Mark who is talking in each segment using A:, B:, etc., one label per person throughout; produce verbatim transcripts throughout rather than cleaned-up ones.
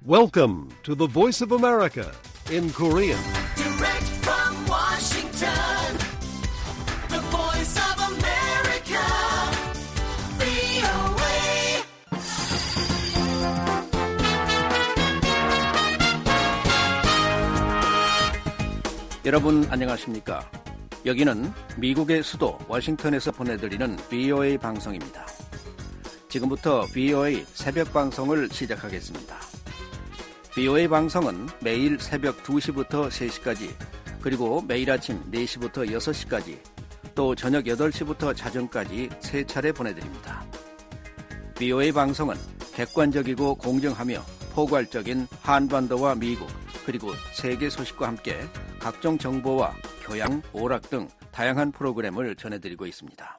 A: Welcome to the Voice of America in Korean.
B: Direct from Washington, the Voice of America, 브이오에이.
C: 여러분 안녕하십니까? 여기는 미국의 수도 워싱턴에서 보내드리는 브이오에이 방송입니다. 지금부터 브이오에이 새벽 방송을 시작하겠습니다. 브이오에이 방송은 매일 새벽 두 시부터 세 시까지, 그리고 매일 아침 네 시부터 여섯 시까지, 또 저녁 여덟 시부터 자정까지 세 차례 보내드립니다. 브이오에이 방송은 객관적이고 공정하며 포괄적인 한반도와 미국, 그리고 세계 소식과 함께 각종 정보와 교양, 오락 등 다양한 프로그램을 전해드리고 있습니다.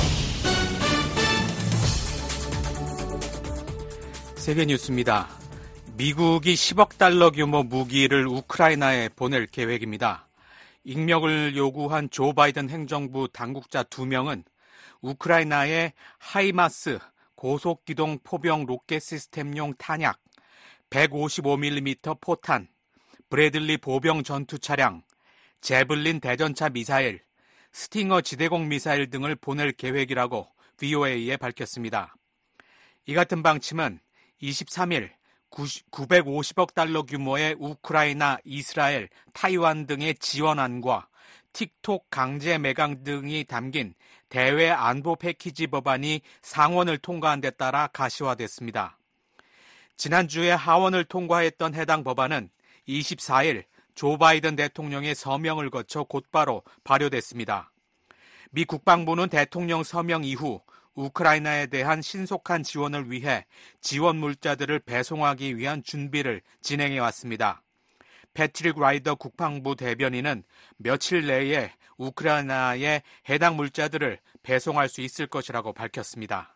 D: 세계 뉴스입니다. 미국이 십억 달러 규모 무기를 우크라이나에 보낼 계획입니다. 익명을 요구한 조 바이든 행정부 당국자 두 명은 우크라이나의 하이마스 고속기동 포병 로켓 시스템용 탄약, 백오십오 밀리미터 포탄, 브래들리 보병 전투 차량, 제블린 대전차 미사일, 스팅어 지대공 미사일 등을 보낼 계획이라고 브이오에이에 밝혔습니다. 이 같은 방침은 이십삼 일 구백오십억 달러 규모의 우크라이나, 이스라엘, 타이완 등의 지원안과 틱톡 강제 매각 등이 담긴 대외 안보 패키지 법안이 상원을 통과한 데 따라 가시화됐습니다. 지난주에 하원을 통과했던 해당 법안은 이십사 일 조 바이든 대통령의 서명을 거쳐 곧바로 발효됐습니다. 미 국방부는 대통령 서명 이후 우크라이나에 대한 신속한 지원을 위해 지원 물자들을 배송하기 위한 준비를 진행해 왔습니다. 패트릭 라이더 국방부 대변인은 며칠 내에 우크라이나에 해당 물자들을 배송할 수 있을 것이라고 밝혔습니다.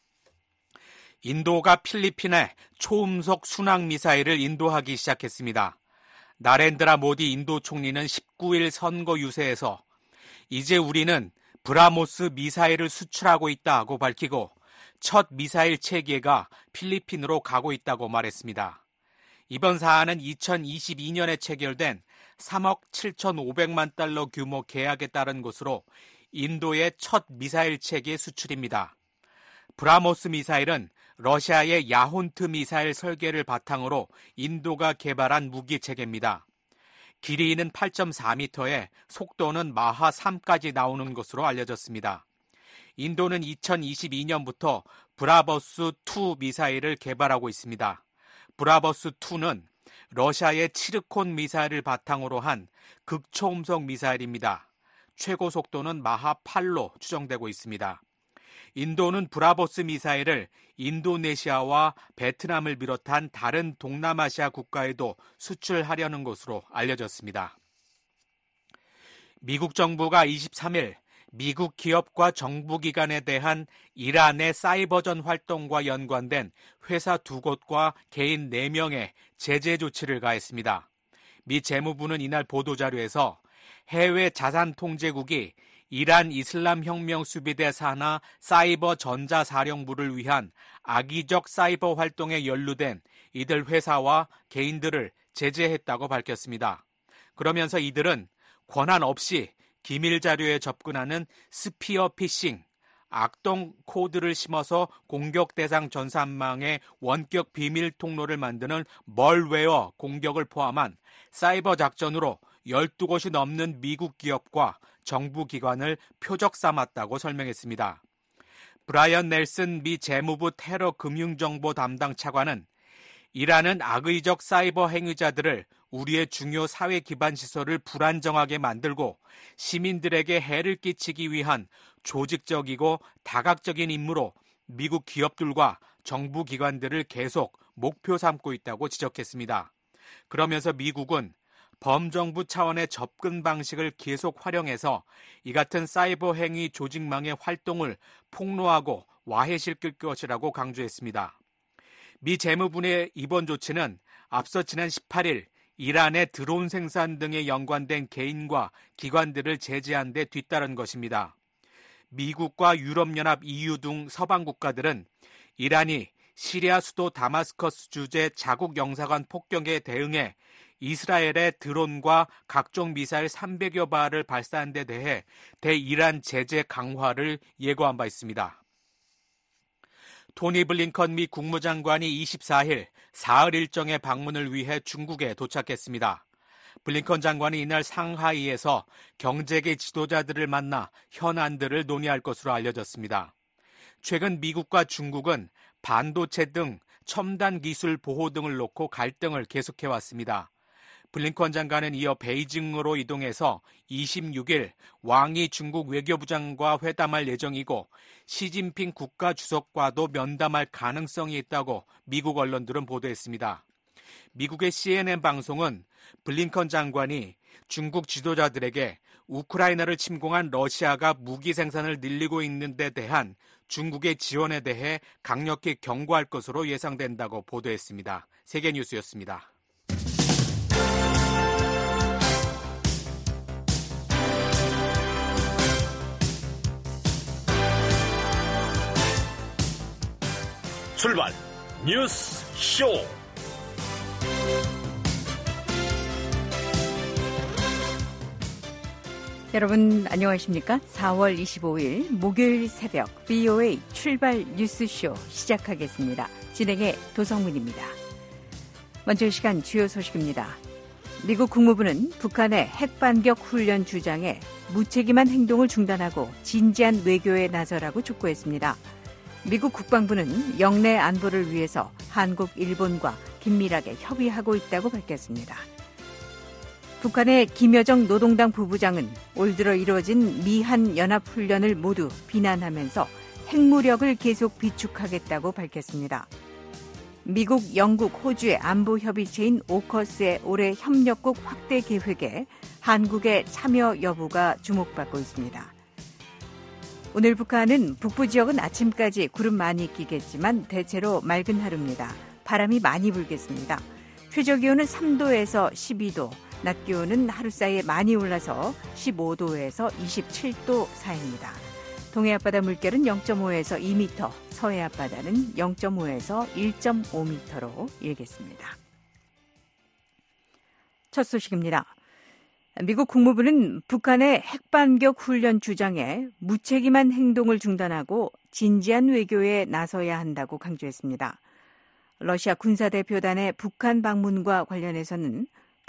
D: 인도가 필리핀에 초음속 순항 미사일을 인도하기 시작했습니다. 나렌드라 모디 인도 총리는 십구 일 선거 유세에서 이제 우리는 브라모스 미사일을 수출하고 있다고 밝히고 첫 미사일 체계가 필리핀으로 가고 있다고 말했습니다. 이번 사안은 이천이십이 년에 체결된 삼억 칠천오백만 달러 규모 계약에 따른 것으로 인도의 첫 미사일 체계 수출입니다. 브라모스 미사일은 러시아의 야혼트 미사일 설계를 바탕으로 인도가 개발한 무기 체계입니다. 길이는 팔 점 사 미터에 속도는 마하 삼까지 나오는 것으로 알려졌습니다. 인도는 이천이십이 년부터 브라버스 투 미사일을 개발하고 있습니다. 브라버스 투는 러시아의 치르콘 미사일을 바탕으로 한 극초음속 미사일입니다. 최고 속도는 마하 팔로 추정되고 있습니다. 인도는 브라보스 미사일을 인도네시아와 베트남을 비롯한 다른 동남아시아 국가에도 수출하려는 것으로 알려졌습니다. 미국 정부가 이십삼 일 미국 기업과 정부기관에 대한 이란의 사이버전 활동과 연관된 회사 두 곳과 개인 네 명의 제재 조치를 가했습니다. 미 재무부는 이날 보도자료에서 해외 자산통제국이 이란 이슬람혁명 수비대 산하 사이버 전자사령부를 위한 악의적 사이버 활동에 연루된 이들 회사와 개인들을 제재했다고 밝혔습니다. 그러면서 이들은 권한 없이 기밀 자료에 접근하는 스피어 피싱, 악동 코드를 심어서 공격 대상 전산망의 원격 비밀 통로를 만드는 멀웨어 공격을 포함한 사이버 작전으로 열두 곳이 넘는 미국 기업과 정부 기관을 표적 삼았다고 설명했습니다. 브라이언 넬슨 미 재무부 테러 금융정보 담당 차관은 이란은 악의적 사이버 행위자들을 우리의 중요 사회 기반 시설을 불안정하게 만들고 시민들에게 해를 끼치기 위한 조직적이고 다각적인 임무로 미국 기업들과 정부 기관들을 계속 목표 삼고 있다고 지적했습니다. 그러면서 미국은 범정부 차원의 접근 방식을 계속 활용해서 이 같은 사이버 행위 조직망의 활동을 폭로하고 와해시킬 것이라고 강조했습니다. 미 재무부의 이번 조치는 앞서 지난 십팔 일 이란의 드론 생산 등에 연관된 개인과 기관들을 제재한 데 뒤따른 것입니다. 미국과 유럽연합 이유 등 서방 국가들은 이란이 시리아 수도 다마스커스 주재 자국 영사관 폭격에 대응해 이스라엘의 드론과 각종 미사일 삼백여 발을 발사한 데 대해 대이란 제재 강화를 예고한 바 있습니다. 토니 블링컨 미 국무장관이 이십사일 사흘 일정의 방문을 위해 중국에 도착했습니다. 블링컨 장관이 이날 상하이에서 경제계 지도자들을 만나 현안들을 논의할 것으로 알려졌습니다. 최근 미국과 중국은 반도체 등 첨단 기술 보호 등을 놓고 갈등을 계속해왔습니다. 블링컨 장관은 이어 베이징으로 이동해서 이십육일 왕이 중국 외교부장과 회담할 예정이고 시진핑 국가주석과도 면담할 가능성이 있다고 미국 언론들은 보도했습니다. 미국의 씨엔엔 방송은 블링컨 장관이 중국 지도자들에게 우크라이나를 침공한 러시아가 무기 생산을 늘리고 있는 데 대한 중국의 지원에 대해 강력히 경고할 것으로 예상된다고 보도했습니다. 세계뉴스였습니다.
E: 출발 뉴스 쇼.
F: 여러분 안녕하십니까? 사월 이십오일 목요일 새벽 브이오에이 출발 뉴스쇼 시작하겠습니다. 진행의 도성문입니다. 먼저 이 시간 주요 소식입니다. 미국 국무부는 북한의 핵반격 훈련 주장에 무책임한 행동을 중단하고 진지한 외교에 나서라고 촉구했습니다. 미국 국방부는 영내 안보를 위해서 한국, 일본과 긴밀하게 협의하고 있다고 밝혔습니다. 북한의 김여정 노동당 부부장은 올 들어 이루어진 미한 연합훈련을 모두 비난하면서 핵무력을 계속 비축하겠다고 밝혔습니다. 미국, 영국, 호주의 안보협의체인 오커스의 올해 협력국 확대 계획에 한국의 참여 여부가 주목받고 있습니다. 오늘 북한은 북부 지역은 아침까지 구름 많이 끼겠지만 대체로 맑은 하루입니다. 바람이 많이 불겠습니다. 최저기온은 삼도에서 십이도, 낮 기온은 하루 사이에 많이 올라서 십오도에서 이십칠도 사이입니다. 동해 앞바다 물결은 영점오에서 이 미터, 서해 앞바다는 영점오에서 일점오 미터로 일겠습니다. 첫 소식입니다. 미국 국무부는 북한의 핵반격 훈련 주장에 무책임한 행동을 중단하고 진지한 외교에 나서야 한다고 강조했습니다. 러시아 군사대표단의 북한 방문과 관련해서는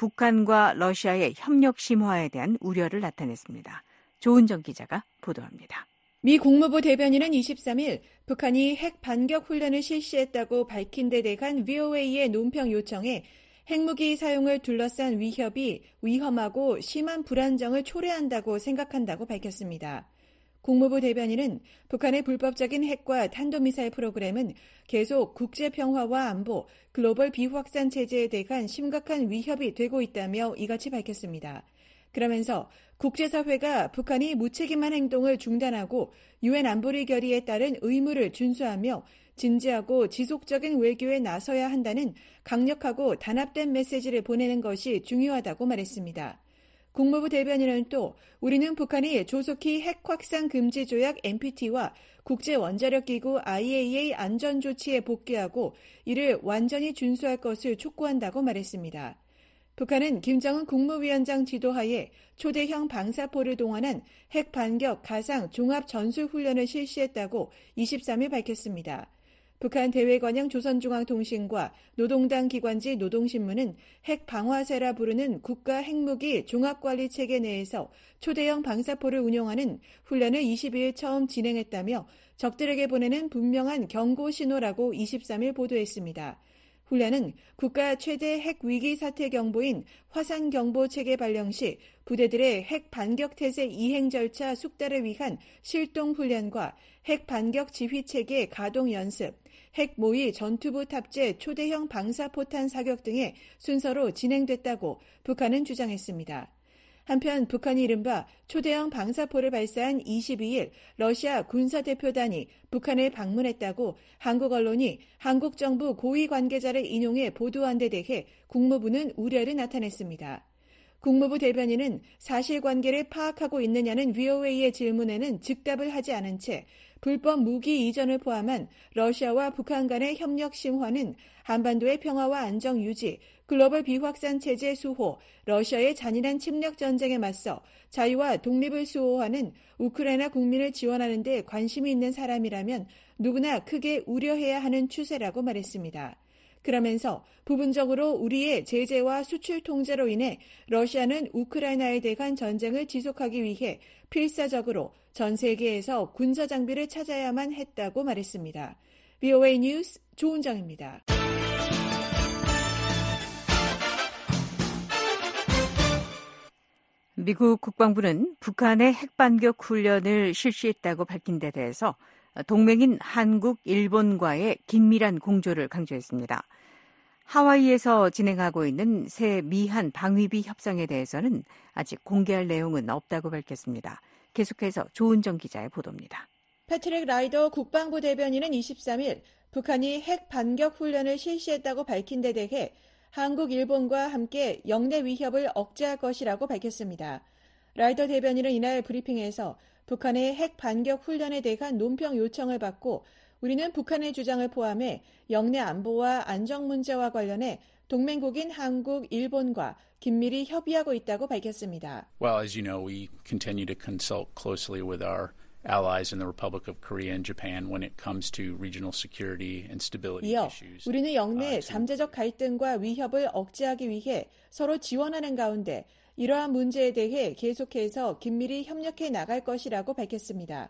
F: 북한과 러시아의 협력 심화에 대한 우려를 나타냈습니다. 조은정 기자가 보도합니다.
G: 미 국무부 대변인은 이십삼일 북한이 핵 반격 훈련을 실시했다고 밝힌 데 대한 브이오에이의 논평 요청에 핵무기 사용을 둘러싼 위협이 위험하고 심한 불안정을 초래한다고 생각한다고 밝혔습니다. 국무부 대변인은 북한의 불법적인 핵과 탄도미사일 프로그램은 계속 국제평화와 안보, 글로벌 비확산 체제에 대한 심각한 위협이 되고 있다며 이같이 밝혔습니다. 그러면서 국제사회가 북한이 무책임한 행동을 중단하고 유엔 안보리 결의에 따른 의무를 준수하며 진지하고 지속적인 외교에 나서야 한다는 강력하고 단합된 메시지를 보내는 것이 중요하다고 말했습니다. 국무부 대변인은 또 우리는 북한이 조속히 핵 확산 금지 조약 엔피티와 국제원자력기구 아이에이이에이 안전조치에 복귀하고 이를 완전히 준수할 것을 촉구한다고 말했습니다. 북한은 김정은 국무위원장 지도하에 초대형 방사포를 동원한 핵 반격 가상 종합 전술훈련을 실시했다고 이십삼일 밝혔습니다. 북한 대외관영 조선중앙통신과 노동당 기관지 노동신문은 핵 방화세라 부르는 국가 핵무기 종합관리체계 내에서 초대형 방사포를 운용하는 훈련을 이십이일 처음 진행했다며 적들에게 보내는 분명한 경고 신호라고 이십삼일 보도했습니다. 훈련은 국가 최대 핵 위기 사태 경보인 화산 경보 체계 발령 시 부대들의 핵 반격 태세 이행 절차 숙달을 위한 실동 훈련과 핵 반격 지휘 체계 가동 연습, 핵 모의 전투부 탑재 초대형 방사포탄 사격 등의 순서로 진행됐다고 북한은 주장했습니다. 한편 북한이 이른바 초대형 방사포를 발사한 이십이일 러시아 군사대표단이 북한을 방문했다고 한국 언론이 한국 정부 고위 관계자를 인용해 보도한 데 대해 국무부는 우려를 나타냈습니다. 국무부 대변인은 사실관계를 파악하고 있느냐는 브이오에이의 질문에는 즉답을 하지 않은 채 불법 무기 이전을 포함한 러시아와 북한 간의 협력 심화는 한반도의 평화와 안정 유지, 글로벌 비확산 체제 수호, 러시아의 잔인한 침략 전쟁에 맞서 자유와 독립을 수호하는 우크라이나 국민을 지원하는 데 관심이 있는 사람이라면 누구나 크게 우려해야 하는 추세라고 말했습니다. 그러면서 부분적으로 우리의 제재와 수출 통제로 인해 러시아는 우크라이나에 대한 전쟁을 지속하기 위해 필사적으로 전 세계에서 군사 장비를 찾아야만 했다고 말했습니다. 브이오에이 뉴스 조은정입니다.
F: 미국 국방부는 북한의 핵반격 훈련을 실시했다고 밝힌 데 대해서 동맹인 한국, 일본과의 긴밀한 공조를 강조했습니다. 하와이에서 진행하고 있는 새 미한 방위비 협상에 대해서는 아직 공개할 내용은 없다고 밝혔습니다. 계속해서 조은정 기자의 보도입니다.
G: 패트릭 라이더 국방부 대변인은 이십삼 일 북한이 핵 반격 훈련을 실시했다고 밝힌 데 대해 한국, 일본과 함께 영내 위협을 억제할 것이라고 밝혔습니다. 라이더 대변인은 이날 브리핑에서 북한의 핵 반격 훈련에 대한 논평 요청을 받고 우리는 북한의 주장을 포함해 영내 안보와 안정 문제와 관련해 동맹국인 한국, 일본과 긴밀히 협의하고 있다고 밝혔습니다.
H: Well, as you know, we continue to consult closely with our allies in the Republic of Korea and Japan when it comes to regional security and stability
G: 이어
H: issues.
G: 우리는 영내 잠재적 갈등과 위협을 억제하기 위해 서로 지원하는 가운데 이러한 문제에 대해 계속해서 긴밀히 협력해 나갈 것이라고 밝혔습니다.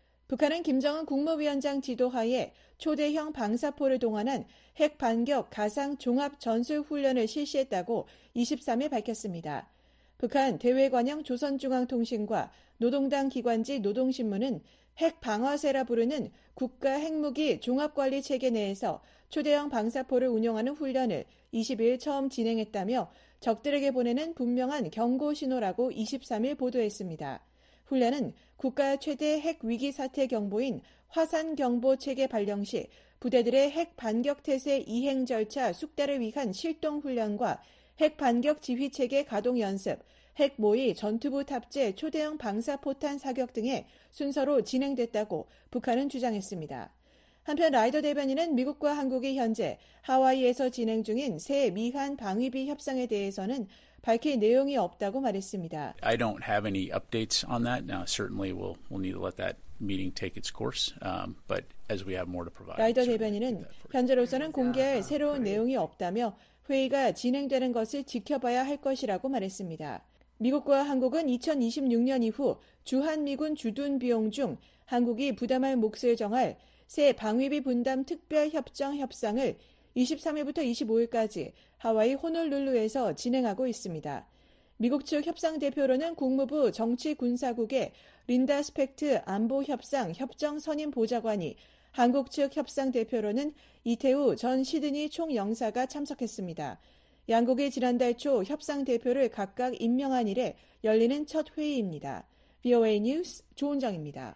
G: 북한은 김정은 국무위원장 지도하에 초대형 방사포를 동원한 핵 반격 가상 종합 전술 훈련을 실시했다고 이십삼 일 밝혔습니다. 북한 대외관영 조선중앙통신과 노동당 기관지 노동신문은 핵 방어세라 부르는 국가 핵무기 종합관리 체계 내에서 초대형 방사포를 운용하는 훈련을 이십 일 처음 진행했다며 적들에게 보내는 분명한 경고 신호라고 이십삼 일 보도했습니다. 훈련은 국가 최대 핵 위기 사태 경보인 화산 경보 체계 발령 시 부대들의 핵 반격 태세 이행 절차 숙달을 위한 실동 훈련과 핵 반격 지휘 체계 가동 연습, 핵 모의 전투부 탑재 초대형 방사포탄 사격 등의 순서로 진행됐다고 북한은 주장했습니다. 한편 라이더 대변인은 미국과 한국이 현재 하와이에서 진행 중인 새 미한 방위비 협상에 대해서는 밝힐 내용이 없다고 말했습니다.
H: I don't have any updates on that. Now, certainly we'll, we'll need to let that meeting take its course, um, but as we have more to provide.
G: 라이더 대변인은 현재로서는 공개할 새로운 내용이 없다며 회의가 진행되는 것을 지켜봐야 할 것이라고 말했습니다. 미국과 한국은 이천이십육 년 이후 주한미군 주둔 비용 중 한국이 부담할 몫을 정할 새 방위비 분담 특별협정 협상을 이십삼 일부터 이십오 일까지 하와이 호놀룰루에서 진행하고 있습니다. 미국 측 협상 대표로는 국무부 정치군사국의 린다 스펙트 안보협상 협정 선임 보좌관이, 한국 측 협상 대표로는 이태우 전 시드니 총영사가 참석했습니다. 양국이 지난달 초 협상 대표를 각각 임명한 이래 열리는 첫 회의입니다. 브이오에이 뉴스 조은정입니다.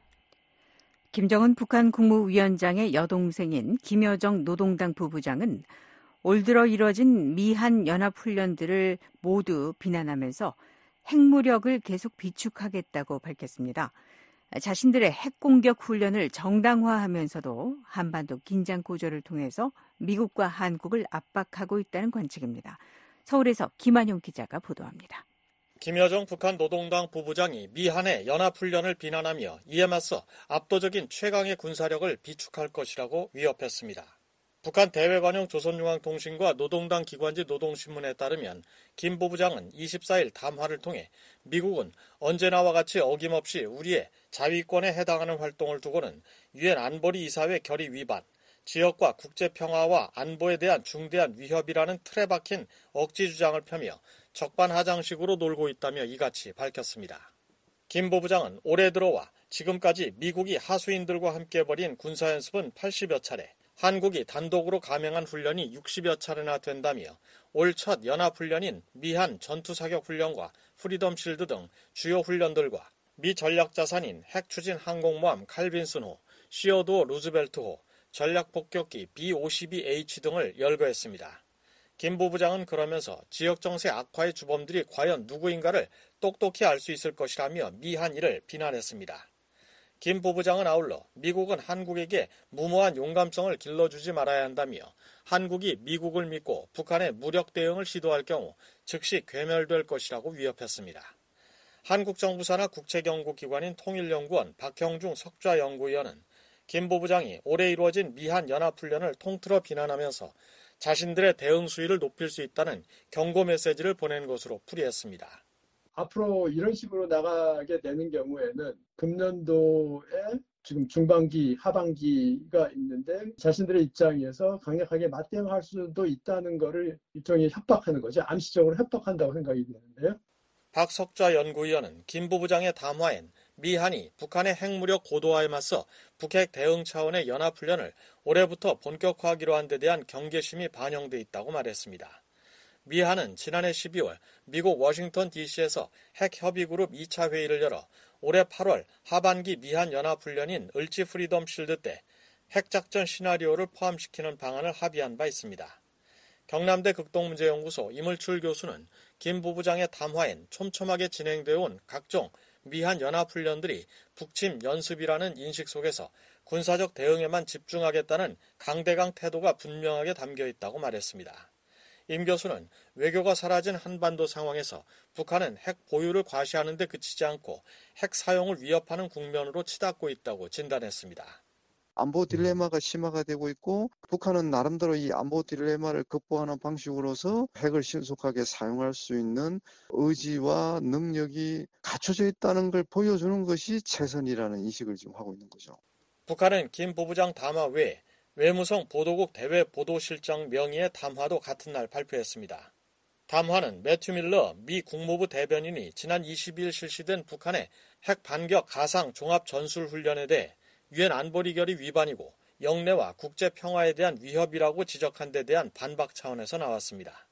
F: 김정은 북한 국무위원장의 여동생인 김여정 노동당 부부장은 올 들어 이뤄진 미한 연합훈련들을 모두 비난하면서 핵무력을 계속 비축하겠다고 밝혔습니다. 자신들의 핵공격 훈련을 정당화하면서도 한반도 긴장 고조를 통해서 미국과 한국을 압박하고 있다는 관측입니다. 서울에서 김한용 기자가 보도합니다.
I: 김여정 북한 노동당 부부장이 미한의 연합훈련을 비난하며 이에 맞서 압도적인 최강의 군사력을 비축할 것이라고 위협했습니다. 북한 대외관용 조선중앙통신과 노동당 기관지 노동신문에 따르면 김 부부장은 이십사 일 담화를 통해 미국은 언제나와 같이 어김없이 우리의 자위권에 해당하는 활동을 두고는 유엔 안보리 이사회 결의 위반, 지역과 국제평화와 안보에 대한 중대한 위협이라는 틀에 박힌 억지 주장을 펴며 적반하장식으로 놀고 있다며 이같이 밝혔습니다. 김 부부장은 올해 들어와 지금까지 미국이 하수인들과 함께 벌인 군사연습은 팔십여 차례, 한국이 단독으로 감행한 훈련이 육십여 차례나 된다며 올 첫 연합훈련인 미한 전투사격훈련과 프리덤 실드 등 주요 훈련들과 미 전략자산인 핵추진 항공모함 칼빈슨호, 시어도어 루즈벨트호, 전략폭격기 비 오십이 에이치 등을 열거했습니다. 김 부부장은 그러면서 지역 정세 악화의 주범들이 과연 누구인가를 똑똑히 알 수 있을 것이라며 미한 이를 비난했습니다. 김 부부장은 아울러 미국은 한국에게 무모한 용감성을 길러주지 말아야 한다며 한국이 미국을 믿고 북한의 무력 대응을 시도할 경우 즉시 괴멸될 것이라고 위협했습니다. 한국 정부 산하 국책연구기관인 통일연구원 박형중 석좌연구위원은 김 부부장이 올해 이루어진 미한 연합훈련을 통틀어 비난하면서 자신들의 대응 수위를 높일 수 있다는 경고 메시지를 보낸 것으로 풀이했습니다.
J: 앞으로 이런 식으로 나가게 되는 경우에는 금년도에 지금 중반기, 하반기가 있는데 자신들의 입장에서 강력하게 맞대응할 수도 있다는 것을 일종의 협박하는 거죠. 암시적으로 협박한다고 생각이 되는데요.
I: 박석좌 연구위원은 김 부부장의 담화엔 미한이 북한의 핵무력 고도화에 맞서 북핵 대응 차원의 연합훈련을 올해부터 본격화하기로 한 데 대한 경계심이 반영돼 있다고 말했습니다. 미한은 지난해 십이월 미국 워싱턴 디씨에서 핵협의그룹 이 차 회의를 열어 올해 팔월 하반기 미한 연합훈련인 을지 프리덤 실드 때 핵작전 시나리오를 포함시키는 방안을 합의한 바 있습니다. 경남대 극동문제연구소 이물출 교수는 김 부부장의 담화엔 촘촘하게 진행되어 온 각종 미한 연합훈련들이 북침 연습이라는 인식 속에서 군사적 대응에만 집중하겠다는 강대강 태도가 분명하게 담겨 있다고 말했습니다. 임 교수는 외교가 사라진 한반도 상황에서 북한은 핵 보유를 과시하는 데 그치지 않고 핵 사용을 위협하는 국면으로 치닫고 있다고 진단했습니다.
K: 안보 딜레마가 심화가 되고 있고 북한은 나름대로 이 안보 딜레마를 극복하는 방식으로서 핵을 신속하게 사용할 수 있는 의지와 능력이 갖춰져 있다는 걸 보여주는 것이 최선이라는 인식을 지금 하고 있는 거죠.
I: 북한은 김 부부장 담화 외에 외무성 보도국 대외 보도실장 명의의 담화도 같은 날 발표했습니다. 담화는 매튜 밀러 미 국무부 대변인이 지난 이십이 일 실시된 북한의 핵 반격 가상 종합 전술 훈련에 대해 유엔 안보리 결의 위반이고 영내와 국제 평화에 대한 위협이라고 지적한 데 대한 반박 차원에서 나왔습니다.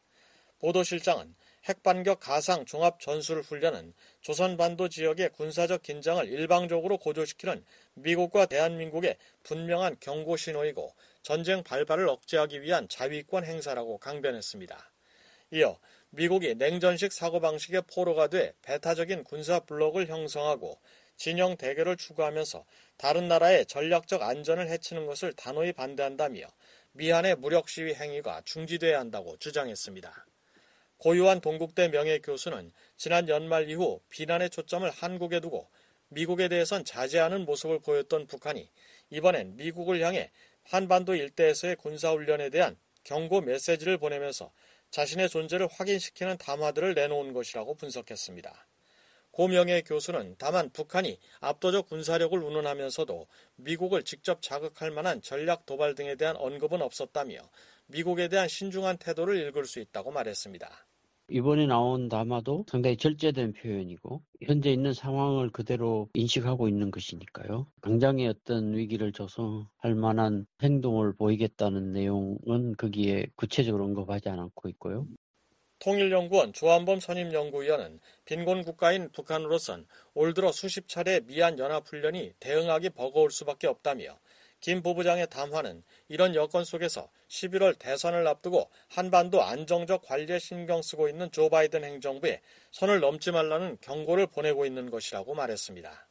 I: 보도실장은 핵반격 가상 종합 전술 훈련은 조선반도 지역의 군사적 긴장을 일방적으로 고조시키는 미국과 대한민국의 분명한 경고 신호이고 전쟁 발발을 억제하기 위한 자위권 행사라고 강변했습니다. 이어 미국이 냉전식 사고방식의 포로가 돼 배타적인 군사 블록을 형성하고 진영 대결을 추구하면서 다른 나라의 전략적 안전을 해치는 것을 단호히 반대한다며 미한의 무력 시위 행위가 중지돼야 한다고 주장했습니다. 고유한 동국대 명예교수는 지난 연말 이후 비난의 초점을 한국에 두고 미국에 대해선 자제하는 모습을 보였던 북한이 이번엔 미국을 향해 한반도 일대에서의 군사훈련에 대한 경고 메시지를 보내면서 자신의 존재를 확인시키는 담화들을 내놓은 것이라고 분석했습니다. 고 명예교수는 다만 북한이 압도적 군사력을 운운하면서도 미국을 직접 자극할 만한 전략 도발 등에 대한 언급은 없었다며 미국에 대한 신중한 태도를 읽을 수 있다고 말했습니다.
L: 이번에 나온 담화도 상당히 절제된 표현이고 현재 있는 상황을 그대로 인식하고 있는 것이니까요. 당장의 어떤 위기를 조성할 만한 행동을 보이겠다는 내용은 거기에 구체적으로 언급하지 않고 있고요.
I: 통일연구원 조한범 선임연구위원은 빈곤 국가인 북한으로선 올 들어 수십 차례 미한 연합훈련이 대응하기 버거울 수밖에 없다며 김 부부장의 담화는 이런 여건 속에서 십일월 대선을 앞두고 한반도 안정적 관리에 신경 쓰고 있는 조 바이든 행정부에 선을 넘지 말라는 경고를 보내고 있는 것이라고 말했습니다.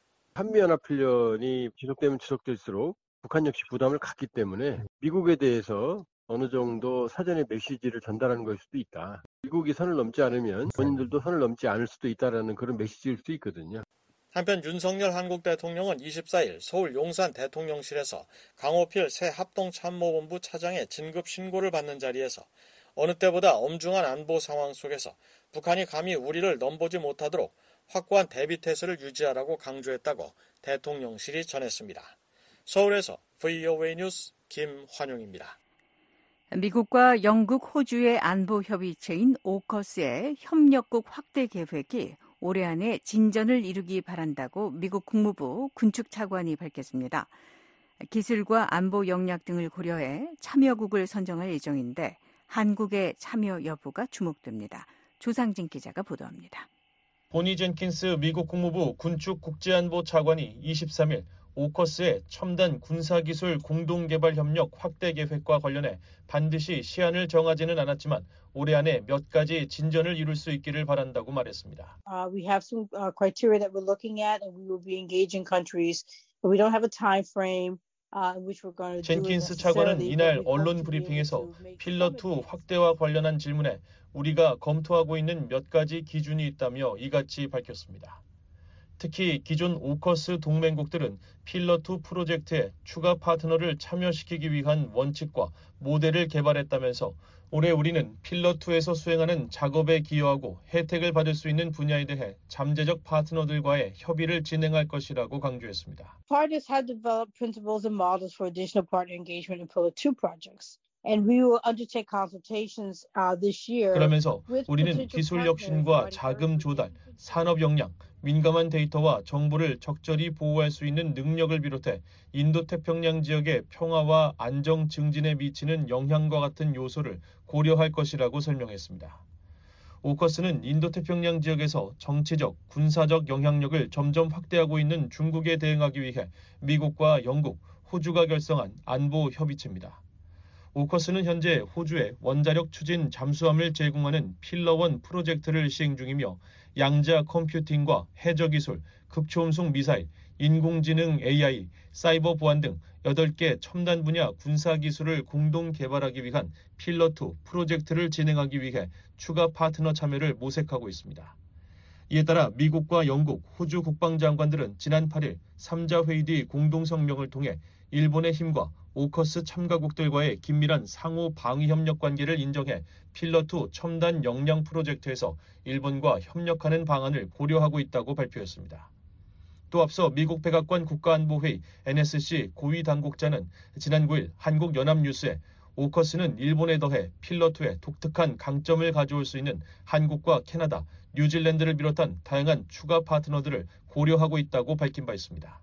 M: 한미연합훈련이 지속되면 지속될수록 북한 역시 부담을 갖기 때문에 미국에 대해서 어느 정도 사전에 메시지를 전달하는 걸 수도 있다. 미국이 선을 넘지 않으면 본인들도 선을 넘지 않을 수도 있다라는 그런 메시지일 수도 있거든요.
I: 한편 윤석열 한국 대통령은 이십사 일 서울 용산 대통령실에서 강호필 새 합동참모본부 차장의 진급 신고를 받는 자리에서 어느 때보다 엄중한 안보 상황 속에서 북한이 감히 우리를 넘보지 못하도록 확고한 대비태세를 유지하라고 강조했다고 대통령실이 전했습니다. 서울에서 브이오에이 뉴스 김환용입니다.
F: 미국과 영국, 호주의 안보 협의체인 오커스의 협력국 확대 계획이 올해 안에 진전을 이루기 바란다고 미국 국무부 군축차관이 밝혔습니다. 기술과 안보 역량 등을 고려해 참여국을 선정할 예정인데 한국의 참여 여부가 주목됩니다. 조상진 기자가 보도합니다.
N: 보니 젠킨스 미국 국무부 군축국제안보 차관이 이십삼 일 오커스의 첨단 군사기술 공동개발협력 확대 계획과 관련해 반드시 시한을 정하지는 않았지만 올해 안에 몇 가지 진전을 이룰 수 있기를 바란다고 말했습니다.
O: Uh, we have some uh, criteria that we're looking at and we will be engaging countries We don't have a time frame.
N: 젠킨스 차관은 이날 언론 브리핑에서 필러2 확대와 관련한 질문에 우리가 검토하고 있는 몇 가지 기준이 있다며 이같이 밝혔습니다. 특히 기존 오커스 동맹국들은 필러2 프로젝트에 추가 파트너를 참여시키기 위한 원칙과 모델을 개발했다면서 올해 우리는 필러2에서 수행하는 작업에 기여하고 혜택을 받을 수 있는 분야에 대해 잠재적 파트너들과의 협의를 진행할 것이라고 강조했습니다.
O: Partners have developed principles and models for additional partner engagement in Pillar two projects. And we will undertake consultations uh, this year.
N: 그러면서 우리는 기술 혁신과 자금 조달, 산업 역량, 민감한 데이터와 정보를 적절히 보호할 수 있는 능력을 비롯해 인도태평양 지역의 평화와 안정 증진에 미치는 영향과 같은 요소를 고려할 것이라고 설명했습니다. 오커스는 인도태평양 지역에서 정치적, 군사적 영향력을 점점 확대하고 있는 중국에 대응하기 위해 미국과 영국, 호주가 결성한 안보 협의체입니다. 오커스는 현재 호주에 원자력 추진 잠수함을 제공하는 필러1 프로젝트를 시행 중이며 양자 컴퓨팅과 해저 기술, 극초음속 미사일, 인공지능 에이아이, 사이버 보안 등 여덟 개 첨단 분야 군사 기술을 공동 개발하기 위한 필러2 프로젝트를 진행하기 위해 추가 파트너 참여를 모색하고 있습니다. 이에 따라 미국과 영국, 호주 국방장관들은 지난 팔 일 삼 자 회의 뒤 공동성명을 통해 일본의 힘과 오커스 참가국들과의 긴밀한 상호 방위 협력 관계를 인정해 필러2 첨단 역량 프로젝트에서 일본과 협력하는 방안을 고려하고 있다고 발표했습니다. 또 앞서 미국 백악관 국가안보회의 엔에스씨 고위 당국자는 지난 구 일 한국연합뉴스에 오커스는 일본에 더해 필러2에 독특한 강점을 가져올 수 있는 한국과 캐나다, 뉴질랜드를 비롯한 다양한 추가 파트너들을 고려하고 있다고 밝힌 바 있습니다.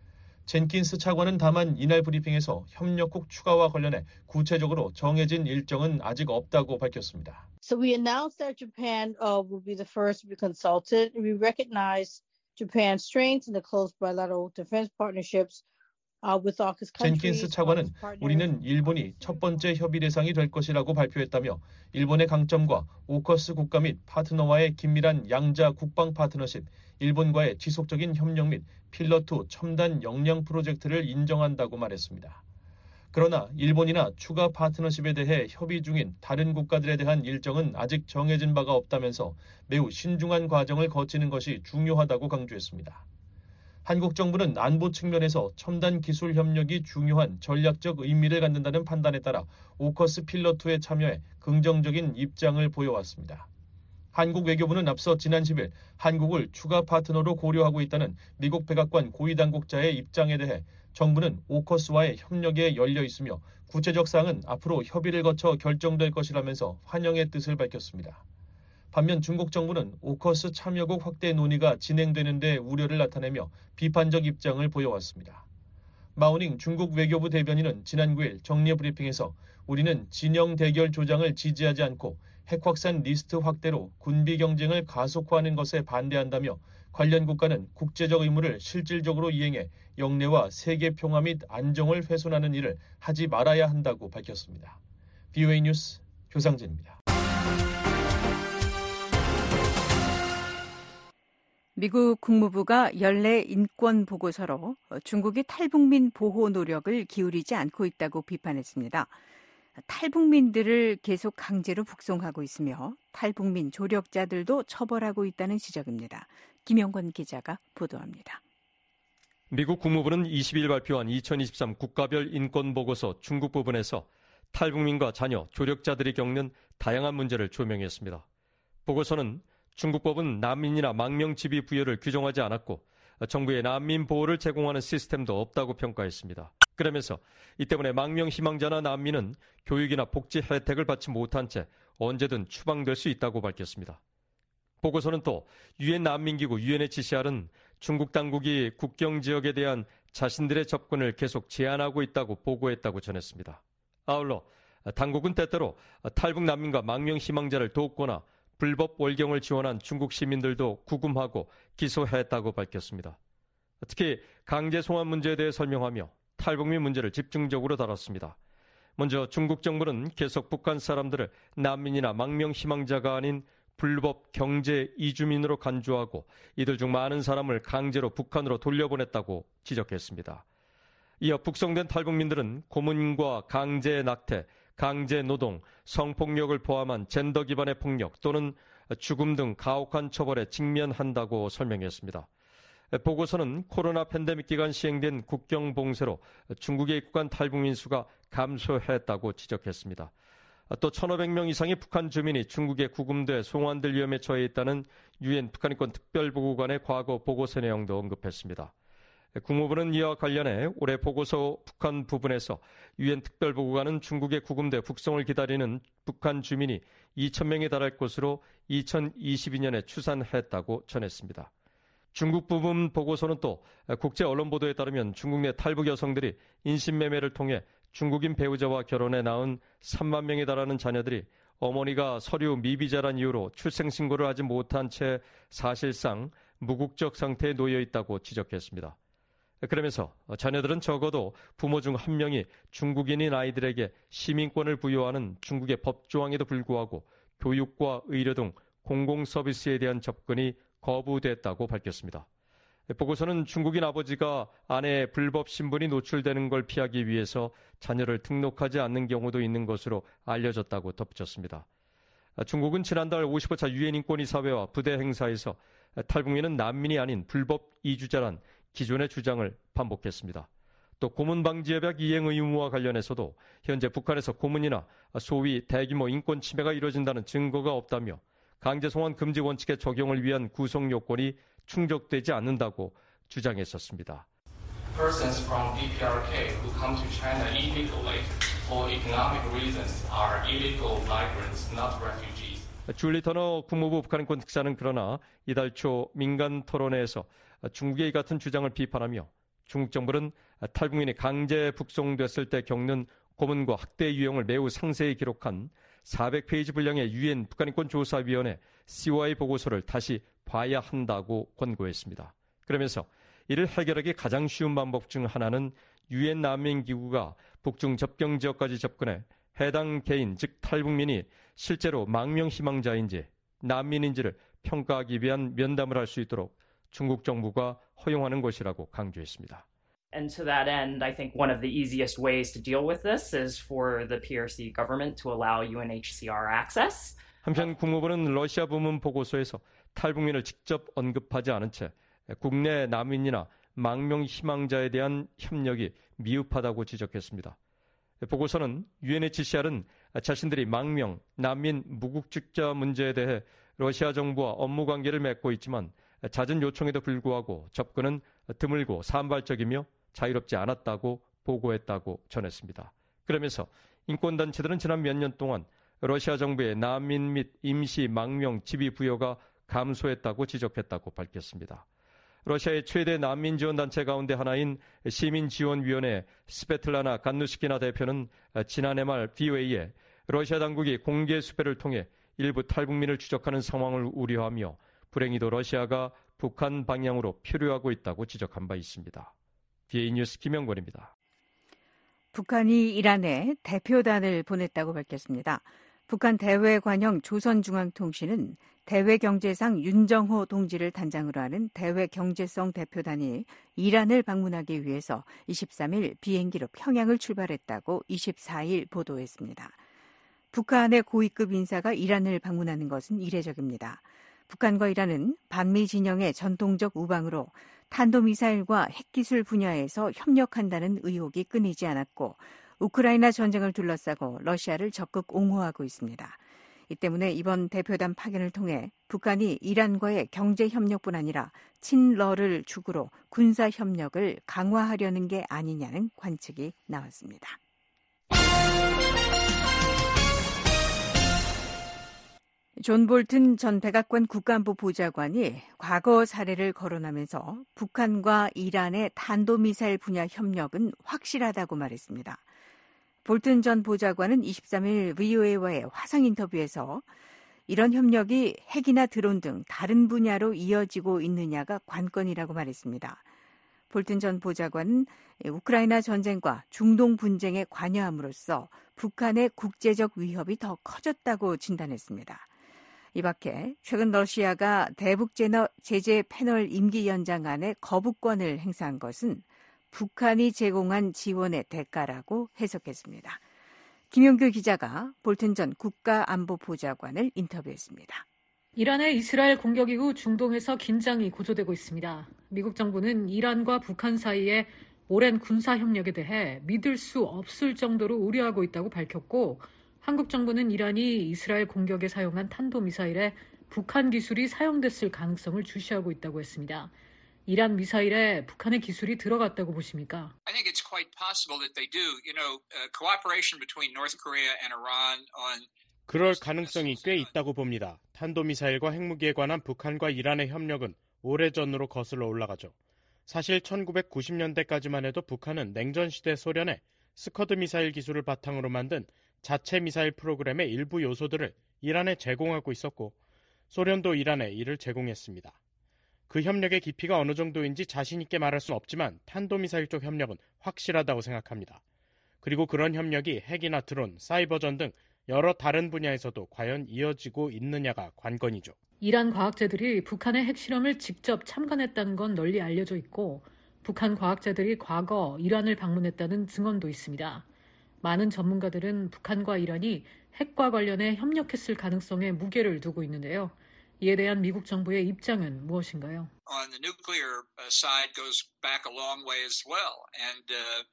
N: 젠킨스 차관은 다만 이날 브리핑에서 협력국 추가와 관련해 구체적으로 정해진 일정은 아직 없다고 밝혔습니다.
O: So we announced that Japan uh, will be the first to be consulted. We recognize Japan's strengths in the close bilateral defense partnerships uh, with AUKUS countries.
N: 젠킨스 차관은 우리는 일본이 첫 번째 협의 대상이 될 것이라고 발표했다며 일본의 강점과 오커스 국가 및 파트너와의 긴밀한 양자 국방 파트너십, 일본과의 지속적인 협력 및 필러2 첨단 역량 프로젝트를 인정한다고 말했습니다. 그러나 일본이나 추가 파트너십에 대해 협의 중인 다른 국가들에 대한 일정은 아직 정해진 바가 없다면서 매우 신중한 과정을 거치는 것이 중요하다고 강조했습니다. 한국 정부는 안보 측면에서 첨단 기술 협력이 중요한 전략적 의미를 갖는다는 판단에 따라 오커스 필러2에 참여해 긍정적인 입장을 보여왔습니다. 한국 외교부는 앞서 지난 십 일 한국을 추가 파트너로 고려하고 있다는 미국 백악관 고위당국자의 입장에 대해 정부는 오커스와의 협력에 열려 있으며 구체적 사항은 앞으로 협의를 거쳐 결정될 것이라면서 환영의 뜻을 밝혔습니다. 반면 중국 정부는 오커스 참여국 확대 논의가 진행되는 데 우려를 나타내며 비판적 입장을 보여왔습니다. 마오닝 중국 외교부 대변인은 지난 구 일 정례 브리핑에서 우리는 진영 대결 조장을 지지하지 않고 핵 확산 리스트 확대로 군비 경쟁을 가속화하는 것에 반대한다며 관련 국가는 국제적 의무를 실질적으로 이행해 영내와 세계 평화 및 안정을 훼손하는 일을 하지 말아야 한다고 밝혔습니다. 브이오에이 뉴스 조상진입니다.
F: 미국 국무부가 연례 인권 보고서로 중국이 탈북민 보호 노력을 기울이지 않고 있다고 비판했습니다. 탈북민들을 계속 강제로 북송하고 있으며 탈북민 조력자들도 처벌하고 있다는 지적입니다. 김영권 기자가 보도합니다.
P: 미국 국무부는 이십 일 발표한 이천이십삼 국가별 인권보고서 중국 부분에서 탈북민과 자녀, 조력자들이 겪는 다양한 문제를 조명했습니다. 보고서는 중국법은 난민이나 망명지비 부여를 규정하지 않았고 정부의 난민 보호를 제공하는 시스템도 없다고 평가했습니다. 그러면서 이 때문에 망명 희망자나 난민은 교육이나 복지 혜택을 받지 못한 채 언제든 추방될 수 있다고 밝혔습니다. 보고서는 또 유엔 난민기구 유엔에이치씨알은 중국 당국이 국경 지역에 대한 자신들의 접근을 계속 제한하고 있다고 보고했다고 전했습니다. 아울러 당국은 때때로 탈북 난민과 망명 희망자를 돕거나 불법 월경을 지원한 중국 시민들도 구금하고 기소했다고 밝혔습니다. 특히 강제 송환 문제에 대해 설명하며 탈북민 문제를 집중적으로 다뤘습니다. 먼저 중국 정부는 계속 북한 사람들을 난민이나 망명 희망자가 아닌 불법 경제 이주민으로 간주하고 이들 중 많은 사람을 강제로 북한으로 돌려보냈다고 지적했습니다. 이어 북송된 탈북민들은 고문과 강제 낙태, 강제 노동, 성폭력을 포함한 젠더 기반의 폭력 또는 죽음 등 가혹한 처벌에 직면한다고 설명했습니다. 보고서는 코로나 팬데믹 기간 시행된 국경 봉쇄로 중국에 입국한 탈북민 수가 감소했다고 지적했습니다. 또 천오백 명 이상의 북한 주민이 중국에 구금돼 송환될 위험에 처해 있다는 유엔 북한인권 특별보고관의 과거 보고서 내용도 언급했습니다. 국무부는 이와 관련해 올해 보고서 북한 부분에서 유엔 특별보고관은 중국에 구금돼 북송을 기다리는 북한 주민이 이천 명에 달할 것으로 이천이십이 년에 추산했다고 전했습니다. 중국 부분 보고서는 또 국제 언론 보도에 따르면 중국 내 탈북 여성들이 인신매매를 통해 중국인 배우자와 결혼해 낳은 삼만 명에 달하는 자녀들이 어머니가 서류 미비자란 이유로 출생신고를 하지 못한 채 사실상 무국적 상태에 놓여 있다고 지적했습니다. 그러면서 자녀들은 적어도 부모 중 한 명이 중국인인 아이들에게 시민권을 부여하는 중국의 법조항에도 불구하고 교육과 의료 등 공공서비스에 대한 접근이 거부됐다고 밝혔습니다. 보고서는 중국인 아버지가 아내의 불법 신분이 노출되는 걸 피하기 위해서 자녀를 등록하지 않는 경우도 있는 것으로 알려졌다고 덧붙였습니다. 중국은 지난달 오십오 차 유엔 인권이사회와 부대 행사에서 탈북민은 난민이 아닌 불법 이주자란 기존의 주장을 반복했습니다. 또 고문 방지협약 이행 의무와 관련해서도 현재 북한에서 고문이나 소위 대규모 인권 침해가 이루어진다는 증거가 없다며 강제 송환 금지 원칙의 적용을 위한 구속 요건이 충족되지 않는다고 주장했었습니다.
Q: Persons from 디피아르케이 who come to China illegally for economic reasons are illegal migrants, not refugees.
P: 줄리 터너 국무부 북한인권 특사는 그러나 이달 초 민간 토론회에서 중국의 이 같은 주장을 비판하며 중국 정부는 탈북민이 강제 북송됐을 때 겪는 고문과 학대 유형을 매우 상세히 기록한 사백 페이지 분량의 유엔 북한인권조사위원회 씨오아이 보고서를 다시 봐야 한다고 권고했습니다. 그러면서 이를 해결하기 가장 쉬운 방법 중 하나는 유엔 난민기구가 북중 접경 지역까지 접근해 해당 개인, 즉 탈북민이 실제로 망명 희망자인지 난민인지를 평가하기 위한 면담을 할 수 있도록 중국 정부가 허용하는 것이라고 강조했습니다.
R: And to that end, I think one of the easiest ways to deal with this is for the 피알씨 government to allow 유엔에이치씨알 access.
P: 한편 국무부는 러시아 부문 보고서에서 탈북민을 직접 언급하지 않은 채 국내 난민이나 망명 희망자에 대한 협력이 미흡하다고 지적했습니다. 보고서는 유엔에이치씨알은 자신들이 망명, 난민, 무국적자 문제에 대해 러시아 정부와 업무 관계를 맺고 있지만 잦은 요청에도 불구하고 접근은 드물고 산발적이며 자유롭지 않았다고 보고했다고 전했습니다. 그러면서 인권단체들은 지난 몇 년 동안 러시아 정부의 난민 및 임시 망명 지위 부여가 감소했다고 지적했다고 밝혔습니다. 러시아의 최대 난민 지원 단체 가운데 하나인 시민지원위원회 스베틀라나 간누시키나 대표는 지난해 말 브이오에이에 러시아 당국이 공개 수배를 통해 일부 탈북민을 추적하는 상황을 우려하며 불행히도 러시아가 북한 방향으로 표류하고 있다고 지적한 바 있습니다. 비에이 뉴스 김영권입니다.
F: 북한이 이란에 대표단을 보냈다고 밝혔습니다. 북한 대외관영 조선중앙통신은 대외경제상 윤정호 동지를 단장으로 하는 대외경제성 대표단이 이란을 방문하기 위해서 이십삼 일 비행기로 평양을 출발했다고 이십사 일 보도했습니다. 북한의 고위급 인사가 이란을 방문하는 것은 이례적입니다. 북한과 이란은 반미 진영의 전통적 우방으로 탄도미사일과 핵기술 분야에서 협력한다는 의혹이 끊이지 않았고 우크라이나 전쟁을 둘러싸고 러시아를 적극 옹호하고 있습니다. 이 때문에 이번 대표단 파견을 통해 북한이 이란과의 경제협력뿐 아니라 친러를 축으로 군사협력을 강화하려는 게 아니냐는 관측이 나왔습니다. 존 볼튼 전 백악관 국가안보 보좌관이 과거 사례를 거론하면서 북한과 이란의 탄도미사일 분야 협력은 확실하다고 말했습니다. 볼튼 전 보좌관은 이십삼 일 브이오에이와의 화상 인터뷰에서 이런 협력이 핵이나 드론 등 다른 분야로 이어지고 있느냐가 관건이라고 말했습니다. 볼튼 전 보좌관은 우크라이나 전쟁과 중동 분쟁에 관여함으로써 북한의 국제적 위협이 더 커졌다고 진단했습니다. 이 밖에 최근 러시아가 대북 제재 패널 임기 연장안에 거부권을 행사한 것은 북한이 제공한 지원의 대가라고 해석했습니다. 김용규 기자가 볼튼 전 국가안보보좌관을 인터뷰했습니다.
S: 이란의 이스라엘 공격 이후 중동에서 긴장이 고조되고 있습니다. 미국 정부는 이란과 북한 사이에 오랜 군사 협력에 대해 믿을 수 없을 정도로 우려하고 있다고 밝혔고, 한국 정부는 이란이 이스라엘 공격에 사용한 탄도미사일에 북한 기술이 사용됐을 가능성을 주시하고 있다고 했습니다. 이란 미사일에 북한의 기술이 들어갔다고 보십니까?
T: I think it's quite possible that they do. You know, uh, cooperation between North Korea and Iran on
U: 그럴 가능성이 꽤 있다고 봅니다. 탄도미사일과 핵무기에 관한 북한과 이란의 협력은 오래전으로 거슬러 올라가죠. 사실 천구백구십 년대까지만 해도 북한은 냉전시대 소련의 스커드 미사일 기술을 바탕으로 만든 자체 미사일 프로그램의 일부 요소들을 이란에 제공하고 있었고, 소련도 이란에 이를 제공했습니다. 그 협력의 깊이가 어느 정도인지 자신 있게 말할 수는 없지만 탄도미사일 쪽 협력은 확실하다고 생각합니다. 그리고 그런 협력이 핵이나 드론, 사이버전 등 여러 다른 분야에서도 과연 이어지고 있느냐가 관건이죠.
S: 이란 과학자들이 북한의 핵실험을 직접 참관했다는 건 널리 알려져 있고, 북한 과학자들이 과거 이란을 방문했다는 증언도 있습니다. 많은 전문가들은 북한과 이란이 핵과 관련해 협력했을 가능성에 무게를 두고 있는데요. 이에 대한 미국 정부의 입장은 무엇인가요?
T: on the nuclear side goes back a long way as well. And uh,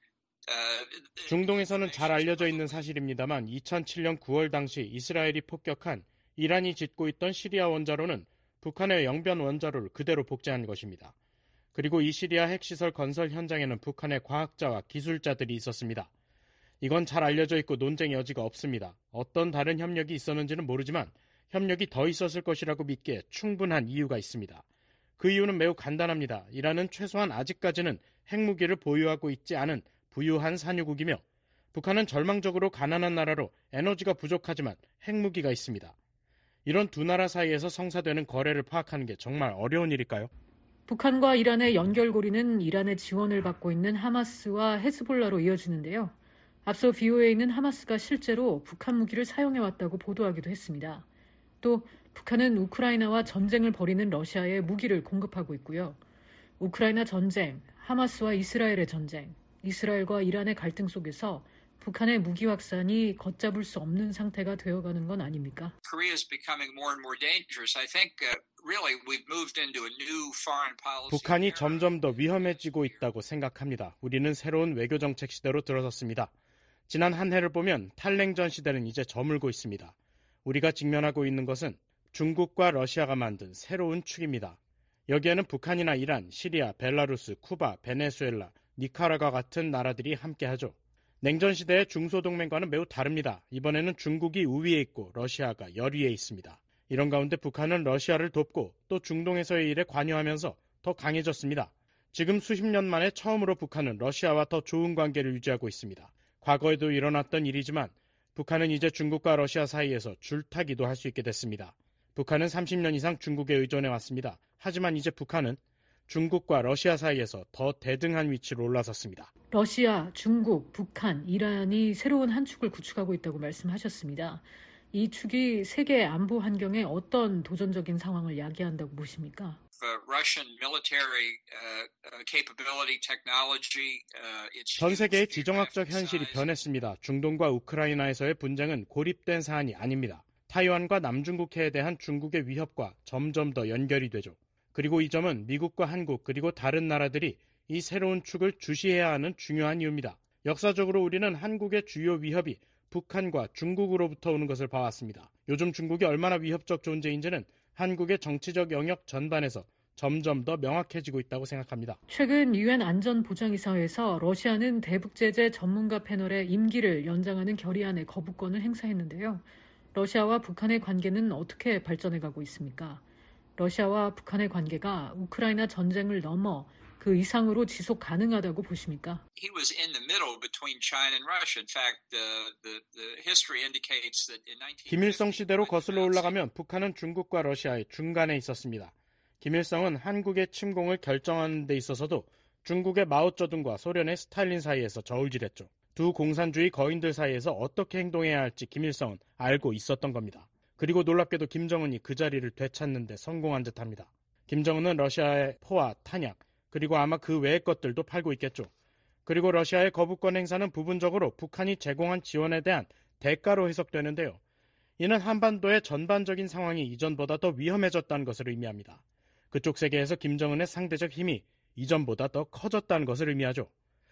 T: uh,
U: 중동에서는 잘 알려져 있는 사실입니다만 이천칠 년 구월 당시 이스라엘이 폭격한 이란이 짓고 있던 시리아 원자로는 북한의 영변 원자로를 그대로 복제한 것입니다. 그리고 이 시리아 핵시설 건설 현장에는 북한의 과학자와 기술자들이 있었습니다. 이건 잘 알려져 있고 논쟁의 여지가 없습니다. 어떤 다른 협력이 있었는지는 모르지만 협력이 더 있었을 것이라고 믿기에 충분한 이유가 있습니다. 그 이유는 매우 간단합니다. 이란은 최소한 아직까지는 핵무기를 보유하고 있지 않은 부유한 산유국이며 북한은 절망적으로 가난한 나라로 에너지가 부족하지만 핵무기가 있습니다. 이런 두 나라 사이에서 성사되는 거래를 파악하는 게 정말 어려운 일일까요?
S: 북한과 이란의 연결고리는 이란의 지원을 받고 있는 하마스와 헤즈볼라로 이어지는데요. 앞서 브이오에이는 하마스가 실제로 북한 무기를 사용해왔다고 보도하기도 했습니다. 또 북한은 우크라이나와 전쟁을 벌이는 러시아에 무기를 공급하고 있고요. 우크라이나 전쟁, 하마스와 이스라엘의 전쟁, 이스라엘과 이란의 갈등 속에서 북한의 무기 확산이 걷잡을 수 없는 상태가 되어가는 건 아닙니까?
T: Korea is becoming more and more dangerous. I think uh, really we've moved into a new foreign policy.
U: 북한이 점점 더 위험해지고 있다고 생각합니다. 우리는 새로운 외교 정책 시대로 들어섰습니다. 지난 한 해를 보면 탈냉전 시대는 이제 저물고 있습니다. 우리가 직면하고 있는 것은 중국과 러시아가 만든 새로운 축입니다. 여기에는 북한이나 이란, 시리아, 벨라루스, 쿠바, 베네수엘라, 니카라과 같은 나라들이 함께하죠. 냉전 시대의 중소동맹과는 매우 다릅니다. 이번에는 중국이 우위에 있고 러시아가 열위에 있습니다. 이런 가운데 북한은 러시아를 돕고 또 중동에서의 일에 관여하면서 더 강해졌습니다. 지금 수십 년 만에 처음으로 북한은 러시아와 더 좋은 관계를 유지하고 있습니다. 과거에도 일어났던 일이지만 북한은 이제 중국과 러시아 사이에서 줄타기도 할 수 있게 됐습니다. 북한은 삼십 년 이상 중국에 의존해 왔습니다. 하지만 이제 북한은 중국과 러시아 사이에서 더 대등한 위치로 올라섰습니다.
S: 러시아, 중국, 북한, 이란이 새로운 한 축을 구축하고 있다고 말씀하셨습니다. 이 축이 세계 안보 환경에 어떤 도전적인 상황을 야기한다고 보십니까?
U: 전 세계의 지정학적 현실이 변했습니다. 중동과 우크라이나에서의 분쟁은 고립된 사안이 아닙니다. 타이완과 남중국해에 대한 중국의 위협과 점점 더 연결이 되죠. 그리고 이 점은 미국과 한국 그리고 다른 나라들이 이 새로운 축을 주시해야 하는 중요한 이유입니다. 역사적으로 우리는 한국의 주요 위협이 북한과 중국으로부터 오는 것을 봐왔습니다. 요즘 중국이 얼마나 위협적 존재인지는 한국의 정치적 영역 전반에서 점점 더 명확해지고 있다고 생각합니다.
S: 최근 유엔 안전보장이사회에서 러시아는 대북제재 전문가 패널의 임기를 연장하는 결의안에 거부권을 행사했는데요. 러시아와 북한의 관계는 어떻게 발전해가고 있습니까? 러시아와 북한의 관계가 우크라이나 전쟁을 넘어 그 이상으로 지속 가능하다고 보십니까?
T: He was in the middle between China and Russia. In fact, the, the, the history indicates that in nineteen
U: 김일성 시대로 거슬러 올라가면 북한은 중국과 러시아의 중간에 있었습니다. 김일성은 한국의 침공을 결정하는 데 있어서도 중국의 마오쩌둥과 소련의 스탈린 사이에서 저울질했죠. 두 공산주의 거인들 사이에서 어떻게 행동해야 할지 김일성은 알고 있었던 겁니다. 그리고 놀랍게도 김정은이 그 자리를 되찾는 데 성공한 듯합니다. 김정은은 러시아의 포와 탄약, 그리고 아마 그 외의 것들도 팔고 있겠죠. 그리고 러시아의 거부권 행사는 부분적으로 북한이 제공한 지원에 대한 대가로 해석되는데요. 이는 한반도의 전반적인 상황이 이전보다 더 위험해졌다는 것을 의미합니다. 그쪽 세계에서 김정은의 상대적 힘이 이전보다 더 커졌다는 것을 의미하죠.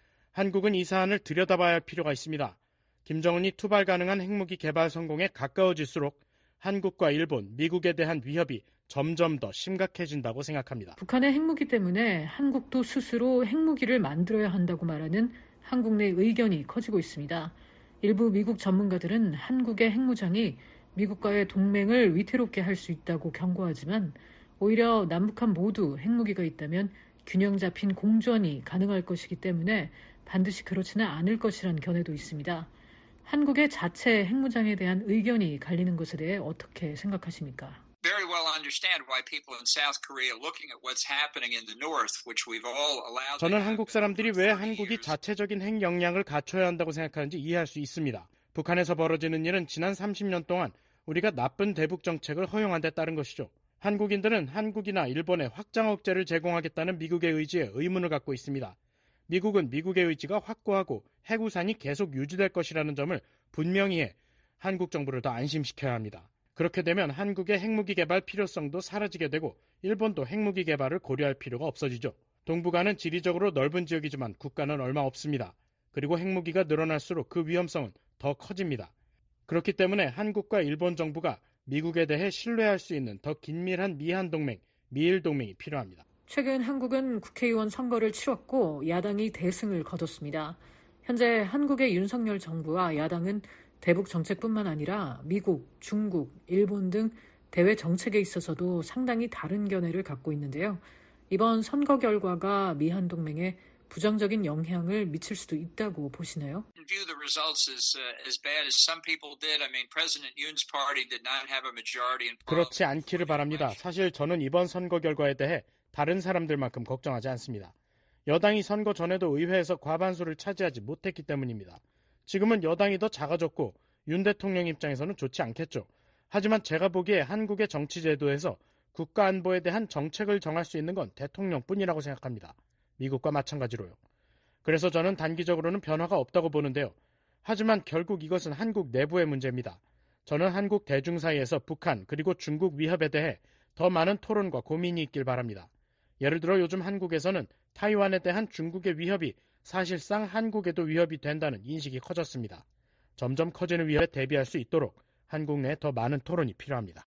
U: 한국은 이 사안을 들여다봐야 할 필요가 있습니다. 김정은이 투발 가능한 핵무기 개발 성공에 가까워질수록 한국과 일본, 미국에 대한 위협이 점점 더 심각해진다고 생각합니다.
S: 북한의 핵무기 때문에 한국도 스스로 핵무기를 만들어야 한다고 말하는 한국 내 의견이 커지고 있습니다. 일부 미국 전문가들은 한국의 핵무장이 미국과의 동맹을 위태롭게 할 수 있다고 경고하지만 오히려 남북한 모두 핵무기가 있다면 균형 잡힌 공존이 가능할 것이기 때문에 반드시 그렇지는 않을 것이라는 견해도 있습니다. 한국의 자체 핵무장에 대한 의견이 갈리는 것에 대해 어떻게 생각하십니까?
T: Very well understand why people in South Korea looking at what's happening in the north, which we've all allowed.
U: 저는 한국 사람들이 왜 한국이 자체적인 핵 역량을 갖춰야 한다고 생각하는지 이해할 수 있습니다. 북한에서 벌어지는 일은 지난 삼십 년 동안 우리가 나쁜 대북 정책을 허용한 데 따른 것이죠. 한국인들은 한국이나 일본에 확장 억제를 제공하겠다는 미국의 의지에 의문을 갖고 있습니다. 미국은 미국의 의지가 확고하고 핵우산이 계속 유지될 것이라는 점을 분명히 해 한국 정부를 더 안심시켜야 합니다. 그렇게 되면 한국의 핵무기 개발 필요성도 사라지게 되고 일본도 핵무기 개발을 고려할 필요가 없어지죠. 동북아는 지리적으로 넓은 지역이지만 국가는 얼마 없습니다. 그리고 핵무기가 늘어날수록 그 위험성은 더 커집니다. 그렇기 때문에 한국과 일본 정부가 미국에 대해 신뢰할 수 있는 더 긴밀한 미한 동맹, 미일 동맹이 필요합니다.
S: 최근 한국은 국회의원 선거를 치렀고 야당이 대승을 거뒀습니다. 현재 한국의 윤석열 정부와 야당은 대북 정책뿐만 아니라 미국, 중국, 일본 등 대외 정책에 있어서도 상당히 다른 견해를 갖고 있는데요. 이번 선거 결과가 미한 동맹에 부정적인 영향을 미칠 수도 있다고 보시나요?
T: View the results as uh, as bad as some people did. I mean, President Yoon's party did not have a majority in.
U: 그렇지 않기를 바랍니다. 사실 저는 이번 선거 결과에 대해 다른 사람들만큼 걱정하지 않습니다. 여당이 선거 전에도 의회에서 과반수를 차지하지 못했기 때문입니다. 지금은 여당이 더 작아졌고 윤 대통령 입장에서는 좋지 않겠죠. 하지만 제가 보기에 한국의 정치 제도에서 국가 안보에 대한 정책을 정할 수 있는 건 대통령뿐이라고 생각합니다. 미국과 마찬가지로요. 그래서 저는 단기적으로는 변화가 없다고 보는데요. 하지만 결국 이것은 한국 내부의 문제입니다. 저는 한국 대중 사이에서 북한 그리고 중국 위협에 대해 더 많은 토론과 고민이 있길 바랍니다. 예를 들어 요즘 한국에서는 타이완에 대한 중국의 위협이 사실상 한국에도 위협이 된다는 인식이 커졌습니다. 점점 커지는 위협에 대비할 수 있도록 한국 내에 더 많은 토론이 필요합니다.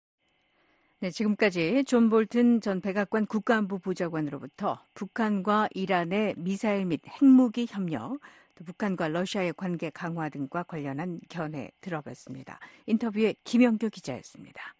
F: 네, 지금까지 존 볼튼 전 백악관 국가안보 보좌관으로부터 북한과 이란의 미사일 및 핵무기 협력, 또 북한과 러시아의 관계 강화 등과 관련한 견해 들어봤습니다. 인터뷰에 김영교 기자였습니다.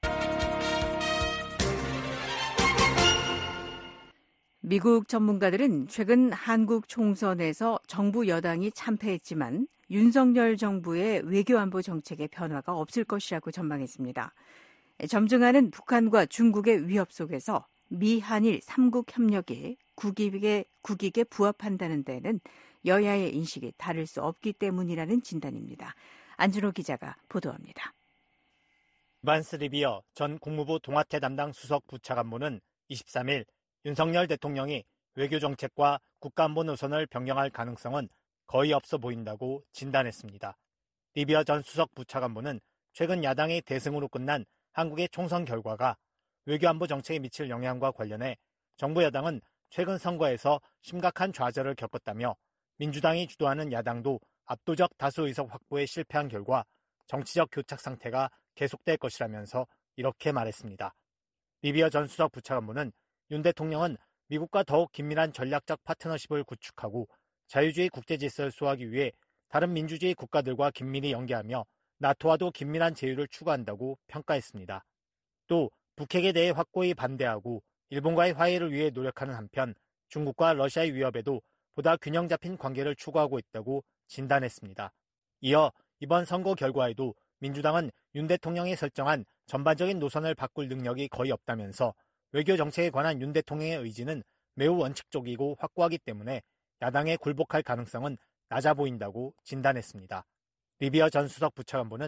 F: 미국 전문가들은 최근 한국 총선에서 정부 여당이 참패했지만 윤석열 정부의 외교안보 정책에 변화가 없을 것이라고 전망했습니다. 점증하는 북한과 중국의 위협 속에서 미한일 삼국 협력이 국익에, 국익에 부합한다는 데는 여야의 인식이 다를 수 없기 때문이라는 진단입니다. 안준호 기자가 보도합니다.
A: 반스 리비어 전 국무부 동아태 담당 수석 부차관보는 이십삼 일 윤석열 대통령이 외교정책과 국가안보 노선을 변경할 가능성은 거의 없어 보인다고 진단했습니다. 리비어 전 수석 부차관보는 최근 야당의 대승으로 끝난 한국의 총선 결과가 외교안보 정책에 미칠 영향과 관련해 정부 여당은 최근 선거에서 심각한 좌절을 겪었다며 민주당이 주도하는 야당도 압도적 다수 의석 확보에 실패한 결과 정치적 교착 상태가 계속될 것이라면서 이렇게 말했습니다. 리비어 전 수석 부차관보는 윤 대통령은 미국과 더욱 긴밀한 전략적 파트너십을 구축하고 자유주의 국제질서를 수호하기 위해 다른 민주주의 국가들과 긴밀히 연계하며 나토와도 긴밀한 제휴를 추구한다고 평가했습니다. 또 북핵에 대해 확고히 반대하고 일본과의 화해를 위해 노력하는 한편 중국과 러시아의 위협에도 보다 균형 잡힌 관계를 추구하고 있다고 진단했습니다. 이어 이번 선거 결과에도 민주당은 윤 대통령이 설정한 전반적인 노선을 바꿀 능력이 거의 없다면서 외교 정책에 관한 윤 대통령의 의지는 매우 원칙적이고 확고하기 때문에 야당에 굴복할 가능성은 낮아 보인다고 진단했습니다. 리비어 전 수석 부차관보는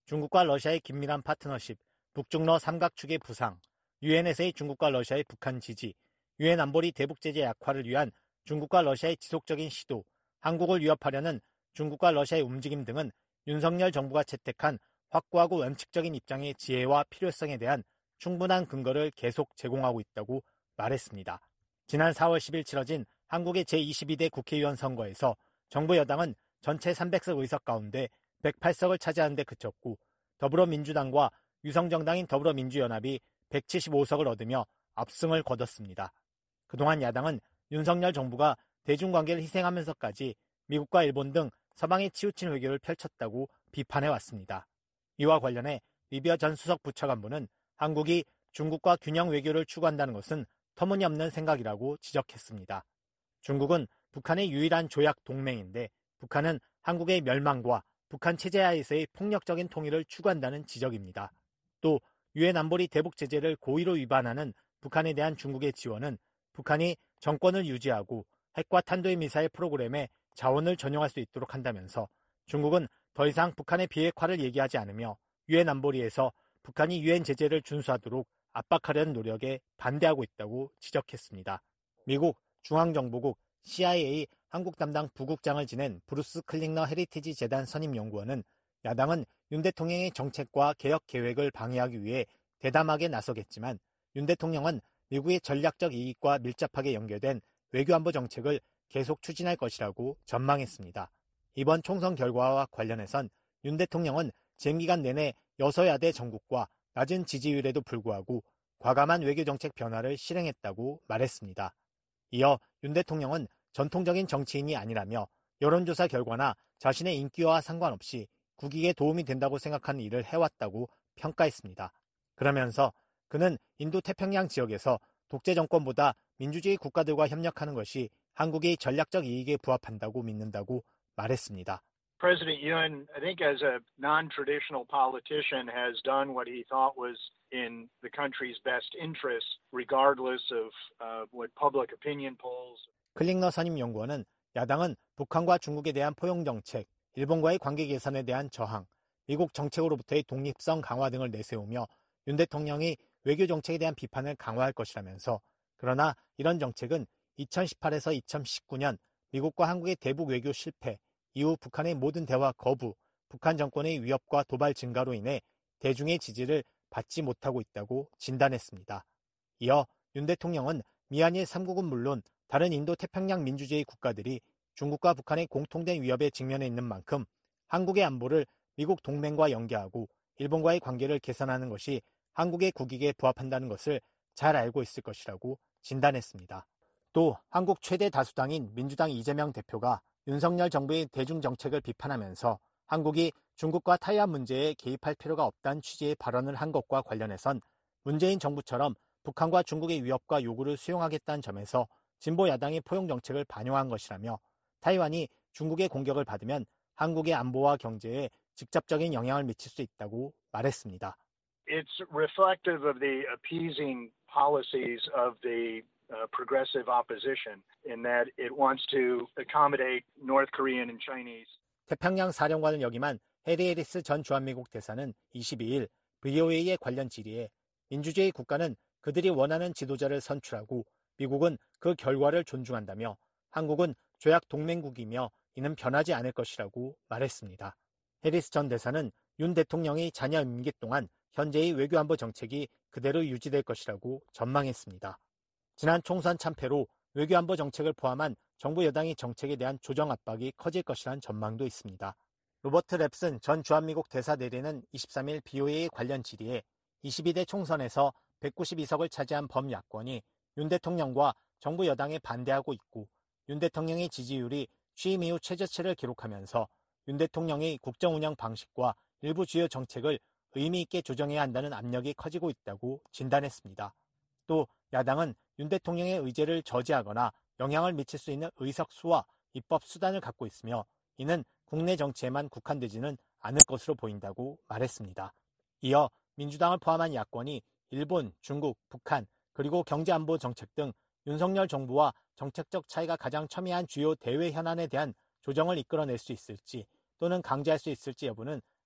A: 중국과 러시아의 긴밀한 파트너십, 북중러 삼각축의 부상, 유엔에서의 중국과 러시아의 북한 지지, 유엔 안보리 대북 제재 약화를 위한 중국과 러시아의 지속적인 시도, 한국을 위협하려는 중국과 러시아의 움직임 등은 윤석열 정부가 채택한 확고하고 원칙적인 입장의 지혜와 필요성에 대한 충분한 근거를 계속 제공하고 있다고 말했습니다. 지난 사월 십일 치러진 한국의 제이십이 대 국회의원 선거에서 정부 여당은 전체 삼백 석 의석 가운데 백팔 석을 차지하는 데 그쳤고 더불어민주당과 유성정당인 더불어민주연합이 백칠십오 석을 얻으며 압승을 거뒀습니다. 그동안 야당은 윤석열 정부가 대중관계를 희생하면서까지 미국과 일본 등 서방에 치우친 외교를 펼쳤다고 비판해왔습니다. 이와 관련해 리비아 전 수석 부차관보는 한국이 중국과 균형 외교를 추구한다는 것은 터무니없는 생각이라고 지적했습니다. 중국은 북한의 유일한 조약 동맹인데 북한은 한국의 멸망과 북한 체제하에서의 폭력적인 통일을 추구한다는 지적입니다. 또 유엔 안보리 대북 제재를 고의로 위반하는 북한에 대한 중국의 지원은 북한이 정권을 유지하고 핵과 탄도의 미사일 프로그램에 자원을 전용할 수 있도록 한다면서 중국은 더 이상 북한의 비핵화를 얘기하지 않으며 유엔 안보리에서 북한이 유엔 제재를 준수하도록 압박하려는 노력에 반대하고 있다고 지적했습니다. 미국 중앙정보국 씨아이에이 한국 담당 부국장을 지낸 브루스 클링너 헤리티지 재단 선임 연구원은 야당은 윤 대통령의 정책과 개혁 계획을 방해하기 위해 대담하게 나서겠지만 윤 대통령은 미국의 전략적 이익과 밀접하게 연결된 외교안보 정책을 계속 추진할 것이라고 전망했습니다. 이번 총선 결과와 관련해선 윤 대통령은 재임기간 내내 여서야대 정국과 낮은 지지율에도 불구하고 과감한 외교정책 변화를 실행했다고 말했습니다. 이어 윤 대통령은 전통적인 정치인이 아니라며 여론조사 결과나 자신의 인기와 상관없이 국익에 도움이 된다고 생각하는 일을 해왔다고 평가했습니다. 그러면서 그는 인도태평양 지역에서 독재 정권보다 민주주의 국가들과 협력하는 것이 한국의 전략적 이익에 부합한다고 믿는다고 말했습니다.
B: President Yoon, I think as a non-traditional politician, has done what he thought was in the country's best interest, regardless of uh, what public opinion polls.
A: 클링너 선임 연구원은 야당은 북한과 중국에 대한 포용 정책, 일본과의 관계 개선에 대한 저항, 미국 정책으로부터의 독립성 강화 등을 내세우며 윤 대통령이 외교 정책에 대한 비판을 강화할 것이라면서 그러나 이런 정책은 이천십팔에서 이천십구 년 미국과 한국의 대북 외교 실패, 이후 북한의 모든 대화 거부, 북한 정권의 위협과 도발 증가로 인해 대중의 지지를 받지 못하고 있다고 진단했습니다. 이어 윤 대통령은 미한일 삼 국은 물론 다른 인도 태평양 민주주의 국가들이 중국과 북한의 공통된 위협에 직면해 있는 만큼 한국의 안보를 미국 동맹과 연계하고 일본과의 관계를 개선하는 것이 한국의 국익에 부합한다는 것을 잘 알고 있을 것이라고 진단했습니다. 또 한국 최대 다수당인 민주당 이재명 대표가 윤석열 정부의 대중정책을 비판하면서 한국이 중국과 타이완 문제에 개입할 필요가 없다는 취지의 발언을 한 것과 관련해선 문재인 정부처럼 북한과 중국의 위협과 요구를 수용하겠다는 점에서 진보 야당의 포용 정책을 반영한 것이라며 타이완이 중국의 공격을 받으면 한국의 안보와 경제에 직접적인 영향을 미칠 수 있다고 말했습니다.
B: It's reflective of the appeasing policies of the uh, progressive opposition in that it wants to accommodate North Korean and Chinese.
A: 태평양 사령관을 역임한 해리 해리스 전 주한미국 대사는 이십이 일 브이오에이의 관련 질의에 민주주의 국가는 그들이 원하는 지도자를 선출하고 미국은 그 결과를 존중한다며 한국은 조약 동맹국이며 이는 변하지 않을 것이라고 말했습니다. 해리스 전 대사는 윤 대통령의 자녀 임기 동안 현재의 외교안보 정책이 그대로 유지될 것이라고 전망했습니다. 지난 총선 참패로 외교안보 정책을 포함한 정부 여당의 정책에 대한 조정 압박이 커질 것이라는 전망도 있습니다. 로버트 랩슨 전 주한미국 대사 내리는 이십삼 일 브이오에이 관련 질의에 이십이 대 총선에서 백구십이 석을 차지한 범야권이 윤 대통령과 정부 여당에 반대하고 있고 윤 대통령의 지지율이 취임 이후 최저치를 기록하면서 윤 대통령의 국정운영 방식과 일부 주요 정책을 의미 있게 조정해야 한다는 압력이 커지고 있다고 진단했습니다. 또 야당은 윤 대통령의 의제를 저지하거나 영향을 미칠 수 있는 의석 수와 입법 수단을 갖고 있으며 이는 국내 정치에만 국한되지는 않을 것으로 보인다고 말했습니다. 이어 민주당을 포함한 야권이 일본, 중국, 북한, 그리고 경제안보 정책 등 윤석열 정부와 정책적 차이가 가장 첨예한 주요 대외 현안에 대한 조정을 이끌어낼 수 있을지 또는 강제할 수 있을지 여부는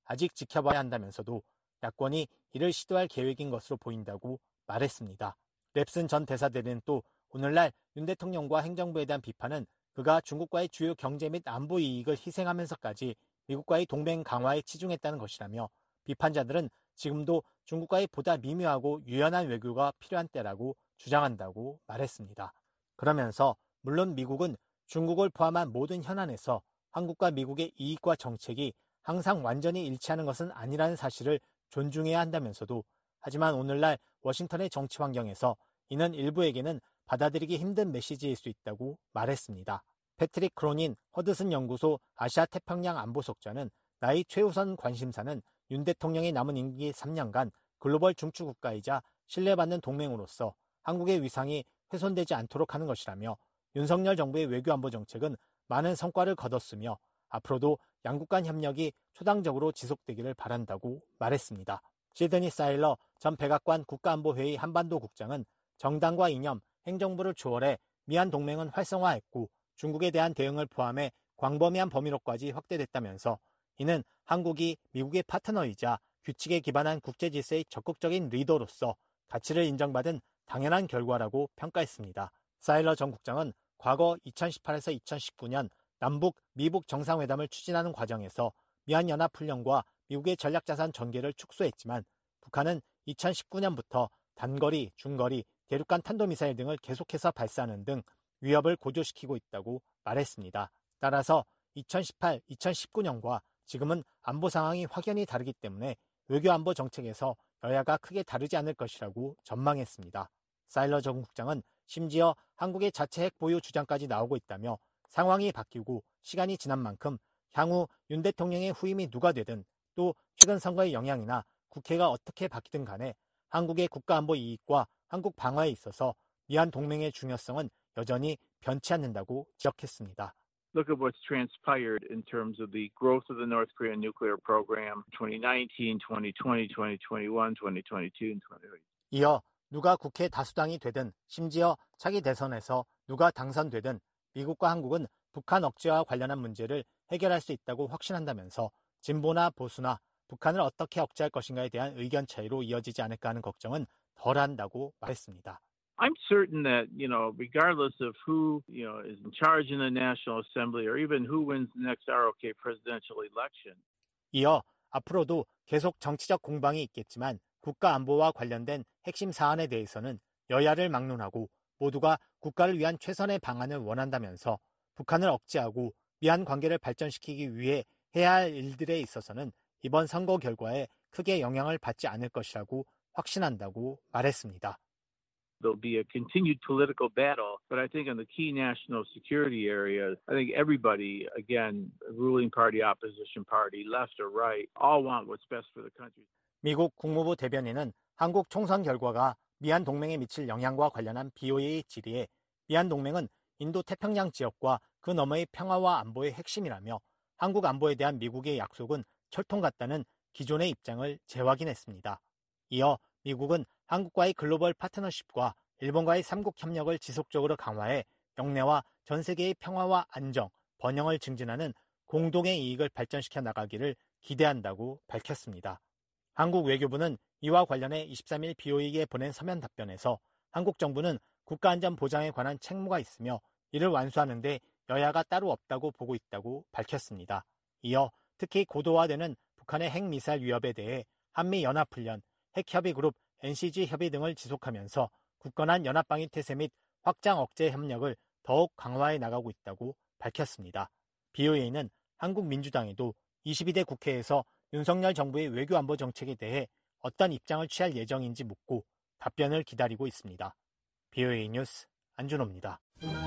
A: 아직 지켜봐야 한다면서도 야권이 이를 시도할 계획인 것으로 보인다고 말했습니다. 랩슨 전 대사대리는 또 오늘날 윤 대통령과 행정부에 대한 비판은 그가 중국과의 주요 경제 및 안보 이익을 희생하면서까지 미국과의 동맹 강화에 치중했다는 것이라며 비판자들은 지금도 중국과의 보다 미묘하고 유연한 외교가 필요한 때라고 주장한다고 말했습니다. 그러면서 물론 미국은 중국을 포함한 모든 현안에서 한국과 미국의 이익과 정책이 항상 완전히 일치하는 것은 아니라는 사실을 존중해야 한다면서도 하지만 오늘날 워싱턴의 정치 환경에서 이는 일부에게는 받아들이기 힘든 메시지일 수 있다고 말했습니다. 패트릭 크로닌 허드슨 연구소 아시아 태평양 안보석좌는 나의 최우선 관심사는 윤 대통령이 남은 임기 삼 년간 글로벌 중추 국가이자 신뢰받는 동맹으로서 한국의 위상이 훼손되지 않도록 하는 것이라며 윤석열 정부의 외교안보 정책은 많은 성과를 거뒀으며 앞으로도 양국 간 협력이 초당적으로 지속되기를 바란다고 말했습니다. 시드니 사일러 전 백악관 국가안보회의 한반도 국장은 정당과 이념, 행정부를 초월해 미한 동맹은 활성화했고 중국에 대한 대응을 포함해 광범위한 범위로까지 확대됐다면서 이는 한국이 미국의 파트너이자 규칙에 기반한 국제질서의 적극적인 리더로서 가치를 인정받은 당연한 결과라고 평가했습니다. 사일러 전 국장은 과거 이천십팔에서 이천십구 년 남북, 미북 정상회담을 추진하는 과정에서 미한연합훈련과 미국의 전략자산 전개를 축소했지만 북한은 이천십구 년부터 단거리, 중거리, 대륙간 탄도미사일 등을 계속해서 발사하는 등 위협을 고조시키고 있다고 말했습니다. 따라서 이천십팔, 이천십구 년과 지금은 안보 상황이 확연히 다르기 때문에 외교안보 정책에서 여야가 크게 다르지 않을 것이라고 전망했습니다. 사일러 전 국장은 심지어 한국의 자체 핵 보유 주장까지 나오고 있다며 상황이 바뀌고 시간이 지난 만큼 향후 윤 대통령의 후임이 누가 되든 또 최근 선거의 영향이나 국회가 어떻게 바뀌든 간에 한국의 국가안보 이익과 한국 방어에 있어서 미한 동맹의 중요성은 여전히 변치 않는다고 지적했습니다.
C: Look at what's transpired in terms of the growth of the North Korean nuclear program twenty nineteen, twenty twenty, twenty twenty-one, twenty twenty-two, and twenty twenty-three.
A: 이어 누가 국회 다수당이 되든 심지어 차기 대선에서 누가 당선되든 미국과 한국은 북한 억제와 관련한 문제를 해결할 수 있다고 확신한다면서 진보나 보수나 북한을 어떻게 억제할 것인가에 대한 의견 차이로 이어지지 않을까 하는 걱정은 덜한다고 말했습니다.
C: I'm certain that, you know, regardless of who, you know, is in charge in the National Assembly or even who wins the next R O K presidential election.
A: 이어 앞으로도 계속 정치적 공방이 있겠지만 국가 안보와 관련된 핵심 사안에 대해서는 여야를 막론하고 모두가 국가를 위한 최선의 방안을 원한다면서 북한을 억제하고 미한 관계를 발전시키기 위해 해야 할 일들에 있어서는 이번 선거 결과에 크게 영향을 받지 않을 것이라고 확신한다고 말했습니다.
C: There'll be a continued political battle, but I think on the key national security areas, I think everybody, again, ruling party, opposition party, left or right, all want what's best for the country.
A: 미국 국무부 대변인은 한국 총선 결과가 미한 동맹에 미칠 영향과 관련한 비오에이 질의에 미한 동맹은 인도 태평양 지역과 그 너머의 평화와 안보의 핵심이라며 한국 안보에 대한 미국의 약속은 철통 같다는 기존의 입장을 재확인했습니다. 이어 미국은 한국과의 글로벌 파트너십과 일본과의 삼국 협력을 지속적으로 강화해 영내와 전 세계의 평화와 안정, 번영을 증진하는 공동의 이익을 발전시켜 나가기를 기대한다고 밝혔습니다. 한국 외교부는 이와 관련해 이십삼 일 비오에이에 보낸 서면 답변에서 한국 정부는 국가안전 보장에 관한 책무가 있으며 이를 완수하는 데 여야가 따로 없다고 보고 있다고 밝혔습니다. 이어 특히 고도화되는 북한의 핵미사일 위협에 대해 한미연합훈련, 핵협의그룹 엔씨지 협의 등을 지속하면서 굳건한 연합방위 태세 및 확장 억제 협력을 더욱 강화해 나가고 있다고 밝혔습니다. 비오에이는 한국민주당에도 이십이 대 국회에서 윤석열 정부의 외교안보 정책에 대해 어떤 입장을 취할 예정인지 묻고 답변을 기다리고 있습니다. 비오에이 뉴스 안준호입니다.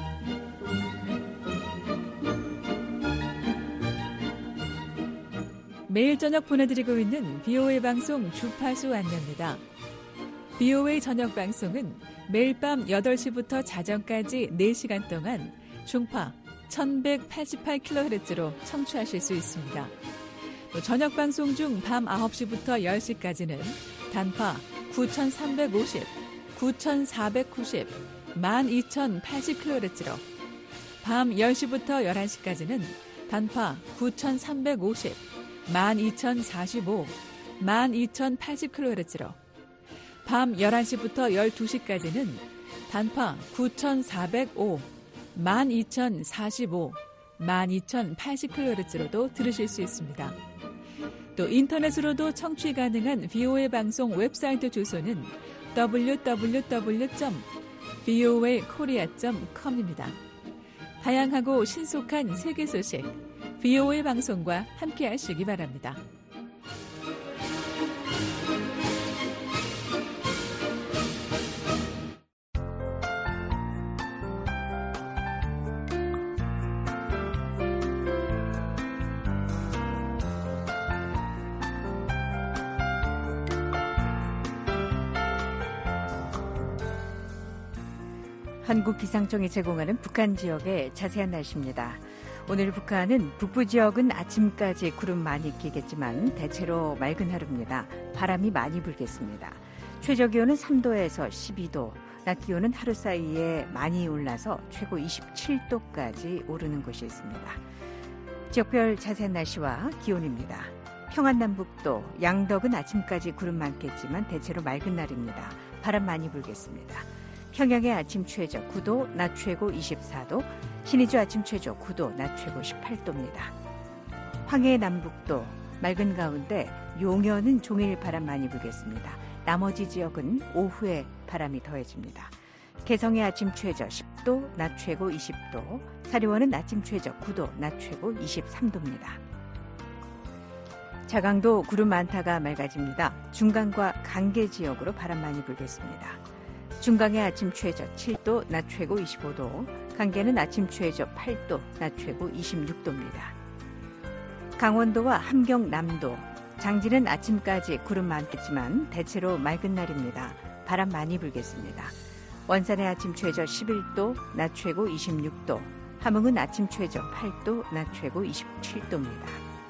F: 매일 저녁 보내드리고 있는 비오에이 방송 주파수 안내입니다. 비오에이 저녁 방송은 매일 밤 여덟 시부터 자정까지 네 시간 동안 중파 천백팔십팔 킬로헤르츠로 청취하실 수 있습니다. 또 저녁 방송 중 밤 아홉 시부터 열 시까지는 단파 구천삼백오십, 구천사백구십, 만 이천팔십 킬로헤르츠로 밤 열 시부터 열한 시까지는 단파 구천삼백오십, 만 이천사십오, 만 이천팔십 킬로헤르츠로 밤 열한 시부터 열두 시까지는 단파 구천사백오, 만 이천사십오, 만 이천팔십 킬로헤르츠로도 들으실 수 있습니다. 또 인터넷으로도 청취 가능한 브이오에이 방송 웹사이트 주소는 더블유 더블유 더블유 점 브이오에이 코리아 점 컴입니다. 다양하고 신속한 세계 소식, 브이오에이 방송과 함께 하시기 바랍니다. 한국기상청이 제공하는 북한 지역의 자세한 날씨입니다. 오늘 북한은 북부 지역은 아침까지 구름 많이 끼겠지만 대체로 맑은 하루입니다. 바람이 많이 불겠습니다. 최저 기온은 삼 도에서 십이 도, 낮 기온은 하루 사이에 많이 올라서 최고 이십칠 도까지 오르는 곳이 있습니다. 지역별 자세한 날씨와 기온입니다. 평안남북도, 양덕은 아침까지 구름 많겠지만 대체로 맑은 날입니다. 바람 많이 불겠습니다. 평양의 아침 최저 구 도, 낮 최고 이십사 도, 신의주 아침 최저 구 도, 낮 최고 십팔 도입니다. 황해 남북도, 맑은 가운데 용현은 종일 바람 많이 불겠습니다. 나머지 지역은 오후에 바람이 더해집니다. 개성의 아침 최저 십 도, 낮 최고 이십 도, 사리원은 아침 최저 구 도, 낮 최고 이십삼 도입니다. 자강도 구름 많다가 맑아집니다. 중강과 강계 지역으로 바람 많이 불겠습니다. 중강의 아침 최저 칠 도, 낮 최고 이십오 도, 강계는 아침 최저 팔 도, 낮 최고 이십육 도입니다. 강원도와 함경남도, 장지는 아침까지 구름 많겠지만 대체로 맑은 날입니다. 바람 많이 불겠습니다. 원산의 아침 최저 십일 도, 낮 최고 이십육 도, 함흥은 아침 최저 팔 도, 낮 최고 이십칠 도입니다.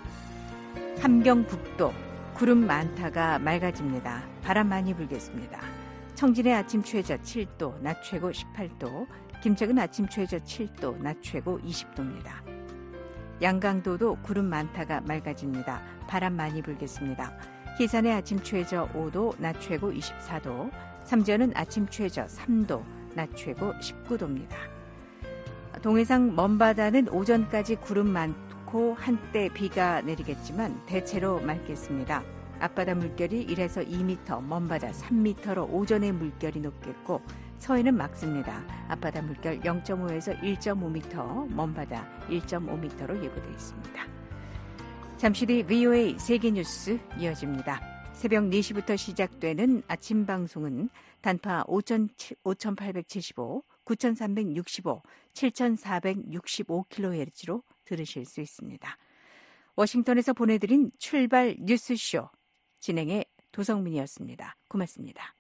F: 함경북도, 구름 많다가 맑아집니다. 바람 많이 불겠습니다. 청진의 아침 최저 칠 도, 낮 최고 십팔 도, 김책은 아침 최저 칠 도, 낮 최고 이십 도입니다. 양강도도 구름 많다가 맑아집니다. 바람 많이 불겠습니다. 희산의 아침 최저 오 도, 낮 최고 이십사 도, 삼전은 아침 최저 삼 도, 낮 최고 십구 도입니다. 동해상 먼바다는 오전까지 구름 많고 한때 비가 내리겠지만 대체로 맑겠습니다. 앞바다 물결이 일에서 이 미터, 먼바다 삼 미터로 오전에 물결이 높겠고 서해는 맑습니다. 앞바다 물결 영 점 오에서 일 점 오 미터, 먼바다 일 점 오 미터로 예보되어 있습니다. 잠시 뒤 브이오에이 세계뉴스 이어집니다. 새벽 네 시부터 시작되는 아침 방송은 단파 오천팔백칠십오, 구천삼백육십오, 칠천사백육십오 킬로헤르츠로 들으실 수 있습니다. 워싱턴에서 보내드린 출발 뉴스쇼, 진행의 도성민이었습니다. 고맙습니다.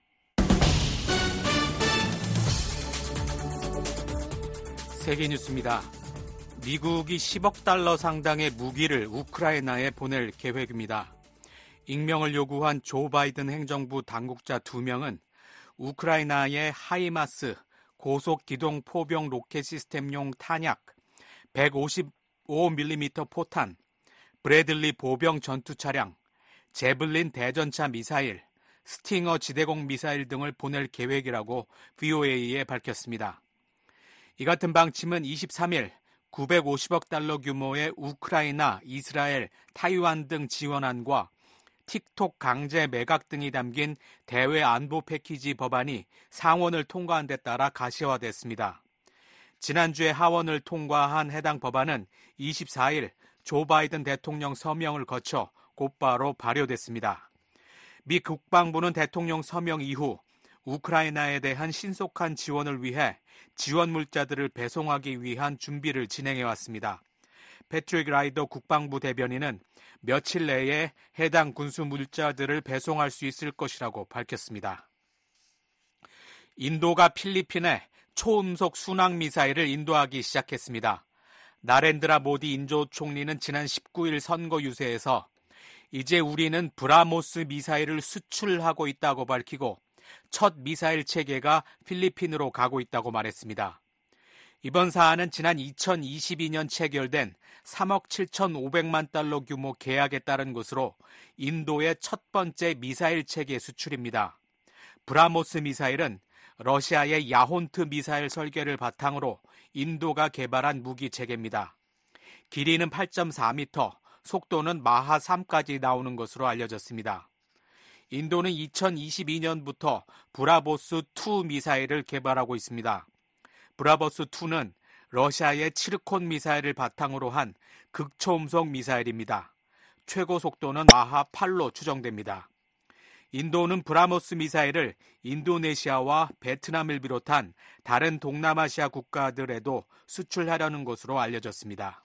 D: 세계뉴스입니다. 미국이 십억 달러 상당의 무기를 우크라이나에 보낼 계획입니다. 익명을 요구한 조 바이든 행정부 당국자 두 명은 우크라이나의 하이마스 고속 기동 포병 로켓 시스템용 탄약, 백오십오 밀리미터 포탄, 브래들리 보병 전투 차량, 제블린 대전차 미사일, 스팅어 지대공 미사일 등을 보낼 계획이라고 브이오에이에 밝혔습니다. 이 같은 방침은 이십삼 일 구백오십억 달러 규모의 우크라이나, 이스라엘, 타이완 등 지원안과 틱톡 강제 매각 등이 담긴 대외 안보 패키지 법안이 상원을 통과한 데 따라 가시화됐습니다. 지난주에 하원을 통과한 해당 법안은 이십사 일 조 바이든 대통령 서명을 거쳐 곧바로 발효됐습니다. 미 국방부는 대통령 서명 이후 우크라이나에 대한 신속한 지원을 위해 지원 물자들을 배송하기 위한 준비를 진행해왔습니다. 패트릭 라이더 국방부 대변인은 며칠 내에 해당 군수 물자들을 배송할 수 있을 것이라고 밝혔습니다. 인도가 필리핀에 초음속 순항 미사일을 인도하기 시작했습니다. 나렌드라 모디 인도 총리는 지난 십구 일 선거 유세에서 이제 우리는 브라모스 미사일을 수출하고 있다고 밝히고 첫 미사일 체계가 필리핀으로 가고 있다고 말했습니다. 이번 사안은 지난 이천이십이 년 체결된 삼억 칠천오백만 달러 규모 계약에 따른 것으로 인도의 첫 번째 미사일 체계 수출입니다. 브라모스 미사일은 러시아의 야혼트 미사일 설계를 바탕으로 인도가 개발한 무기 체계입니다. 길이는 팔 점 사 미터, 속도는 마하 삼까지 나오는 것으로 알려졌습니다. 인도는 이천이십이 년부터 브라보스 투 미사일을 개발하고 있습니다. 브라보스 투는 러시아의 츠르콘 미사일을 바탕으로 한 극초음속 미사일입니다. 최고 속도는 마하 팔로 추정됩니다. 인도는 브라모스 미사일을 인도네시아와 베트남을 비롯한 다른 동남아시아 국가들에도 수출하려는 것으로 알려졌습니다.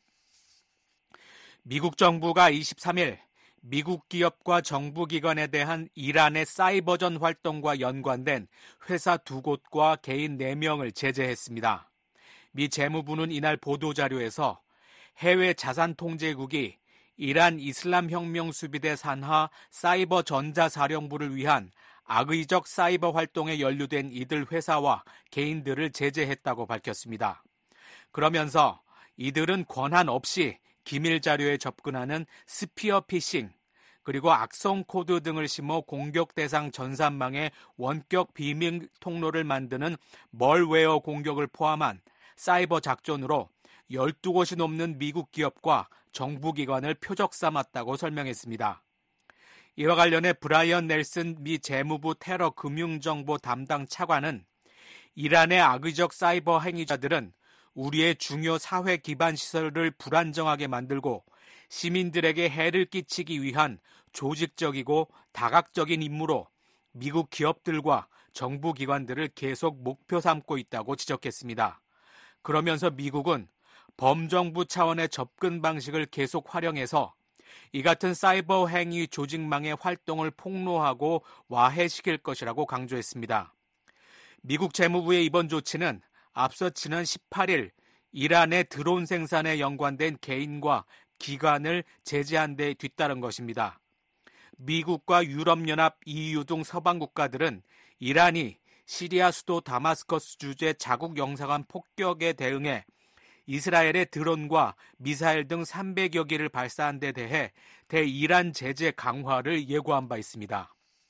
D: 미국 정부가 이십삼 일 미국 기업과 정부기관에 대한 이란의 사이버전 활동과 연관된 회사 두 곳과 개인 네 명을 제재했습니다. 미 재무부는 이날 보도자료에서 해외 자산통제국이 이란 이슬람혁명수비대 산하 사이버 전자사령부를 위한 악의적 사이버 활동에 연루된 이들 회사와 개인들을 제재했다고 밝혔습니다. 그러면서 이들은 권한 없이 기밀 자료에 접근하는 스피어 피싱, 그리고 악성 코드 등을 심어 공격 대상 전산망의 원격 비밀 통로를 만드는 멀웨어 공격을 포함한 사이버 작전으로 열두 곳이 넘는 미국 기업과 정부기관을 표적 삼았다고 설명했습니다. 이와 관련해 브라이언 넬슨 미 재무부 테러 금융정보 담당 차관은 이란의 악의적 사이버 행위자들은 우리의 중요 사회 기반 시설을 불안정하게 만들고 시민들에게 해를 끼치기 위한 조직적이고 다각적인 임무로 미국 기업들과 정부기관들을 계속 목표 삼고 있다고 지적했습니다. 그러면서 미국은 범정부 차원의 접근 방식을 계속 활용해서 이 같은 사이버 행위 조직망의 활동을 폭로하고 와해시킬 것이라고 강조했습니다. 미국 재무부의 이번 조치는 앞서 지난 십팔 일 이란의 드론 생산에 연관된 개인과 기관을 제재한 데 뒤따른 것입니다. 미국과 유럽연합, 이유 등 서방 국가들은 이란이 시리아 수도 다마스커스 주재 자국 영사관 폭격에 대응해 이스라엘의 드론과 미사일 등 삼백여 기를 발사한 데 대해 대이란 제재 강화를 예고한 바 있습니다.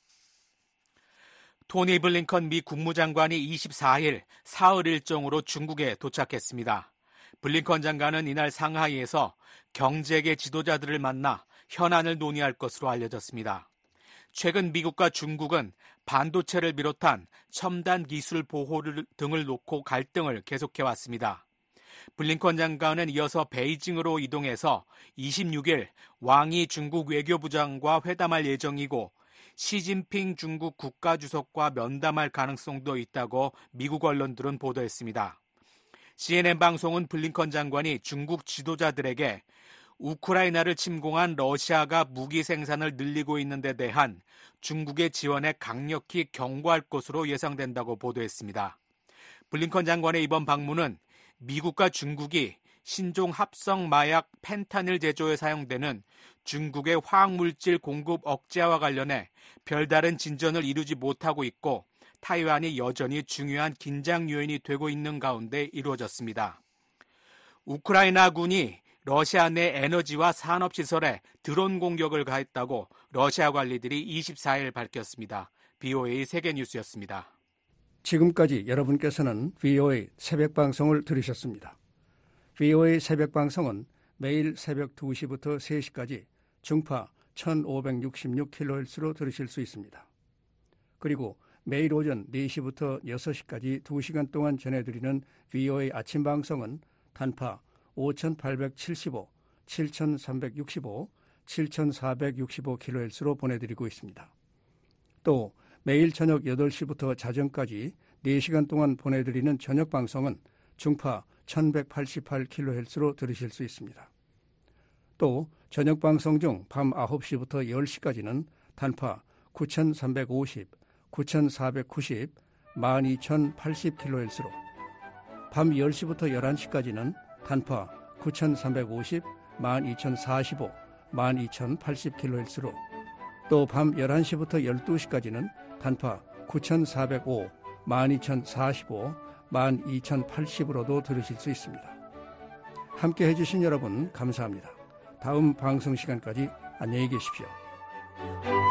D: 토니 블링컨 미 국무장관이 이십사 일 사흘 일정으로 중국에 도착했습니다. 블링컨 장관은 이날 상하이에서 경제계 지도자들을 만나 현안을 논의할 것으로 알려졌습니다. 최근 미국과 중국은 반도체를 비롯한 첨단 기술 보호 등을 놓고 갈등을 계속해왔습니다. 블링컨 장관은 이어서 베이징으로 이동해서 이십육 일 왕이 중국 외교부장과 회담할 예정이고 시진핑 중국 국가주석과 면담할 가능성도 있다고 미국 언론들은 보도했습니다. 씨엔엔 방송은 블링컨 장관이 중국 지도자들에게 우크라이나를 침공한 러시아가 무기 생산을 늘리고 있는 데 대한 중국의 지원에 강력히 경고할 것으로 예상된다고 보도했습니다. 블링컨 장관의 이번 방문은 미국과 중국이 신종 합성 마약 펜타닐 제조에 사용되는 중국의 화학물질 공급 억제와 관련해 별다른 진전을 이루지 못하고 있고 타이완이 여전히 중요한 긴장 요인이 되고 있는 가운데 이루어졌습니다. 우크라이나군이 러시아 내 에너지와 산업시설에 드론 공격을 가했다고 러시아 관리들이 이십사 일 밝혔습니다. 브이오에이 세계뉴스였습니다.
E: 지금까지 여러분께서는 브이오에이 새벽방송을 들으셨습니다. 브이오에이 새벽방송은 매일 새벽 두 시부터 세 시까지 중파 천오백육십육 킬로헤르츠로 들으실 수 있습니다. 그리고 매일 오전 네 시부터 여섯 시까지 두 시간 동안 전해드리는 브이오에이 아침방송은 단파 오천팔백칠십오, 칠천삼백육십오, 칠천사백육십오 킬로헤르츠로 보내드리고 있습니다. 또 매일 저녁 여덟 시부터 자정까지 네 시간 동안 보내드리는 저녁방송은 중파 천백팔십팔 킬로헤르츠로 들으실 수 있습니다. 또 저녁방송 중 밤 아홉 시부터 열 시까지는 단파 구천삼백오십, 구천사백구십, 만 이천팔십 킬로헤르츠로 밤 열 시부터 열한 시까지는 단파 구천삼백오십, 만 이천사십오, 만 이천팔십 킬로헤르츠로 또 밤 열한 시부터 열두 시까지는 단파 구천사백오, 만 이천사십오, 만 이천팔십으로도 들으실 수 있습니다. 함께 해주신 여러분 감사합니다. 다음 방송 시간까지 안녕히 계십시오.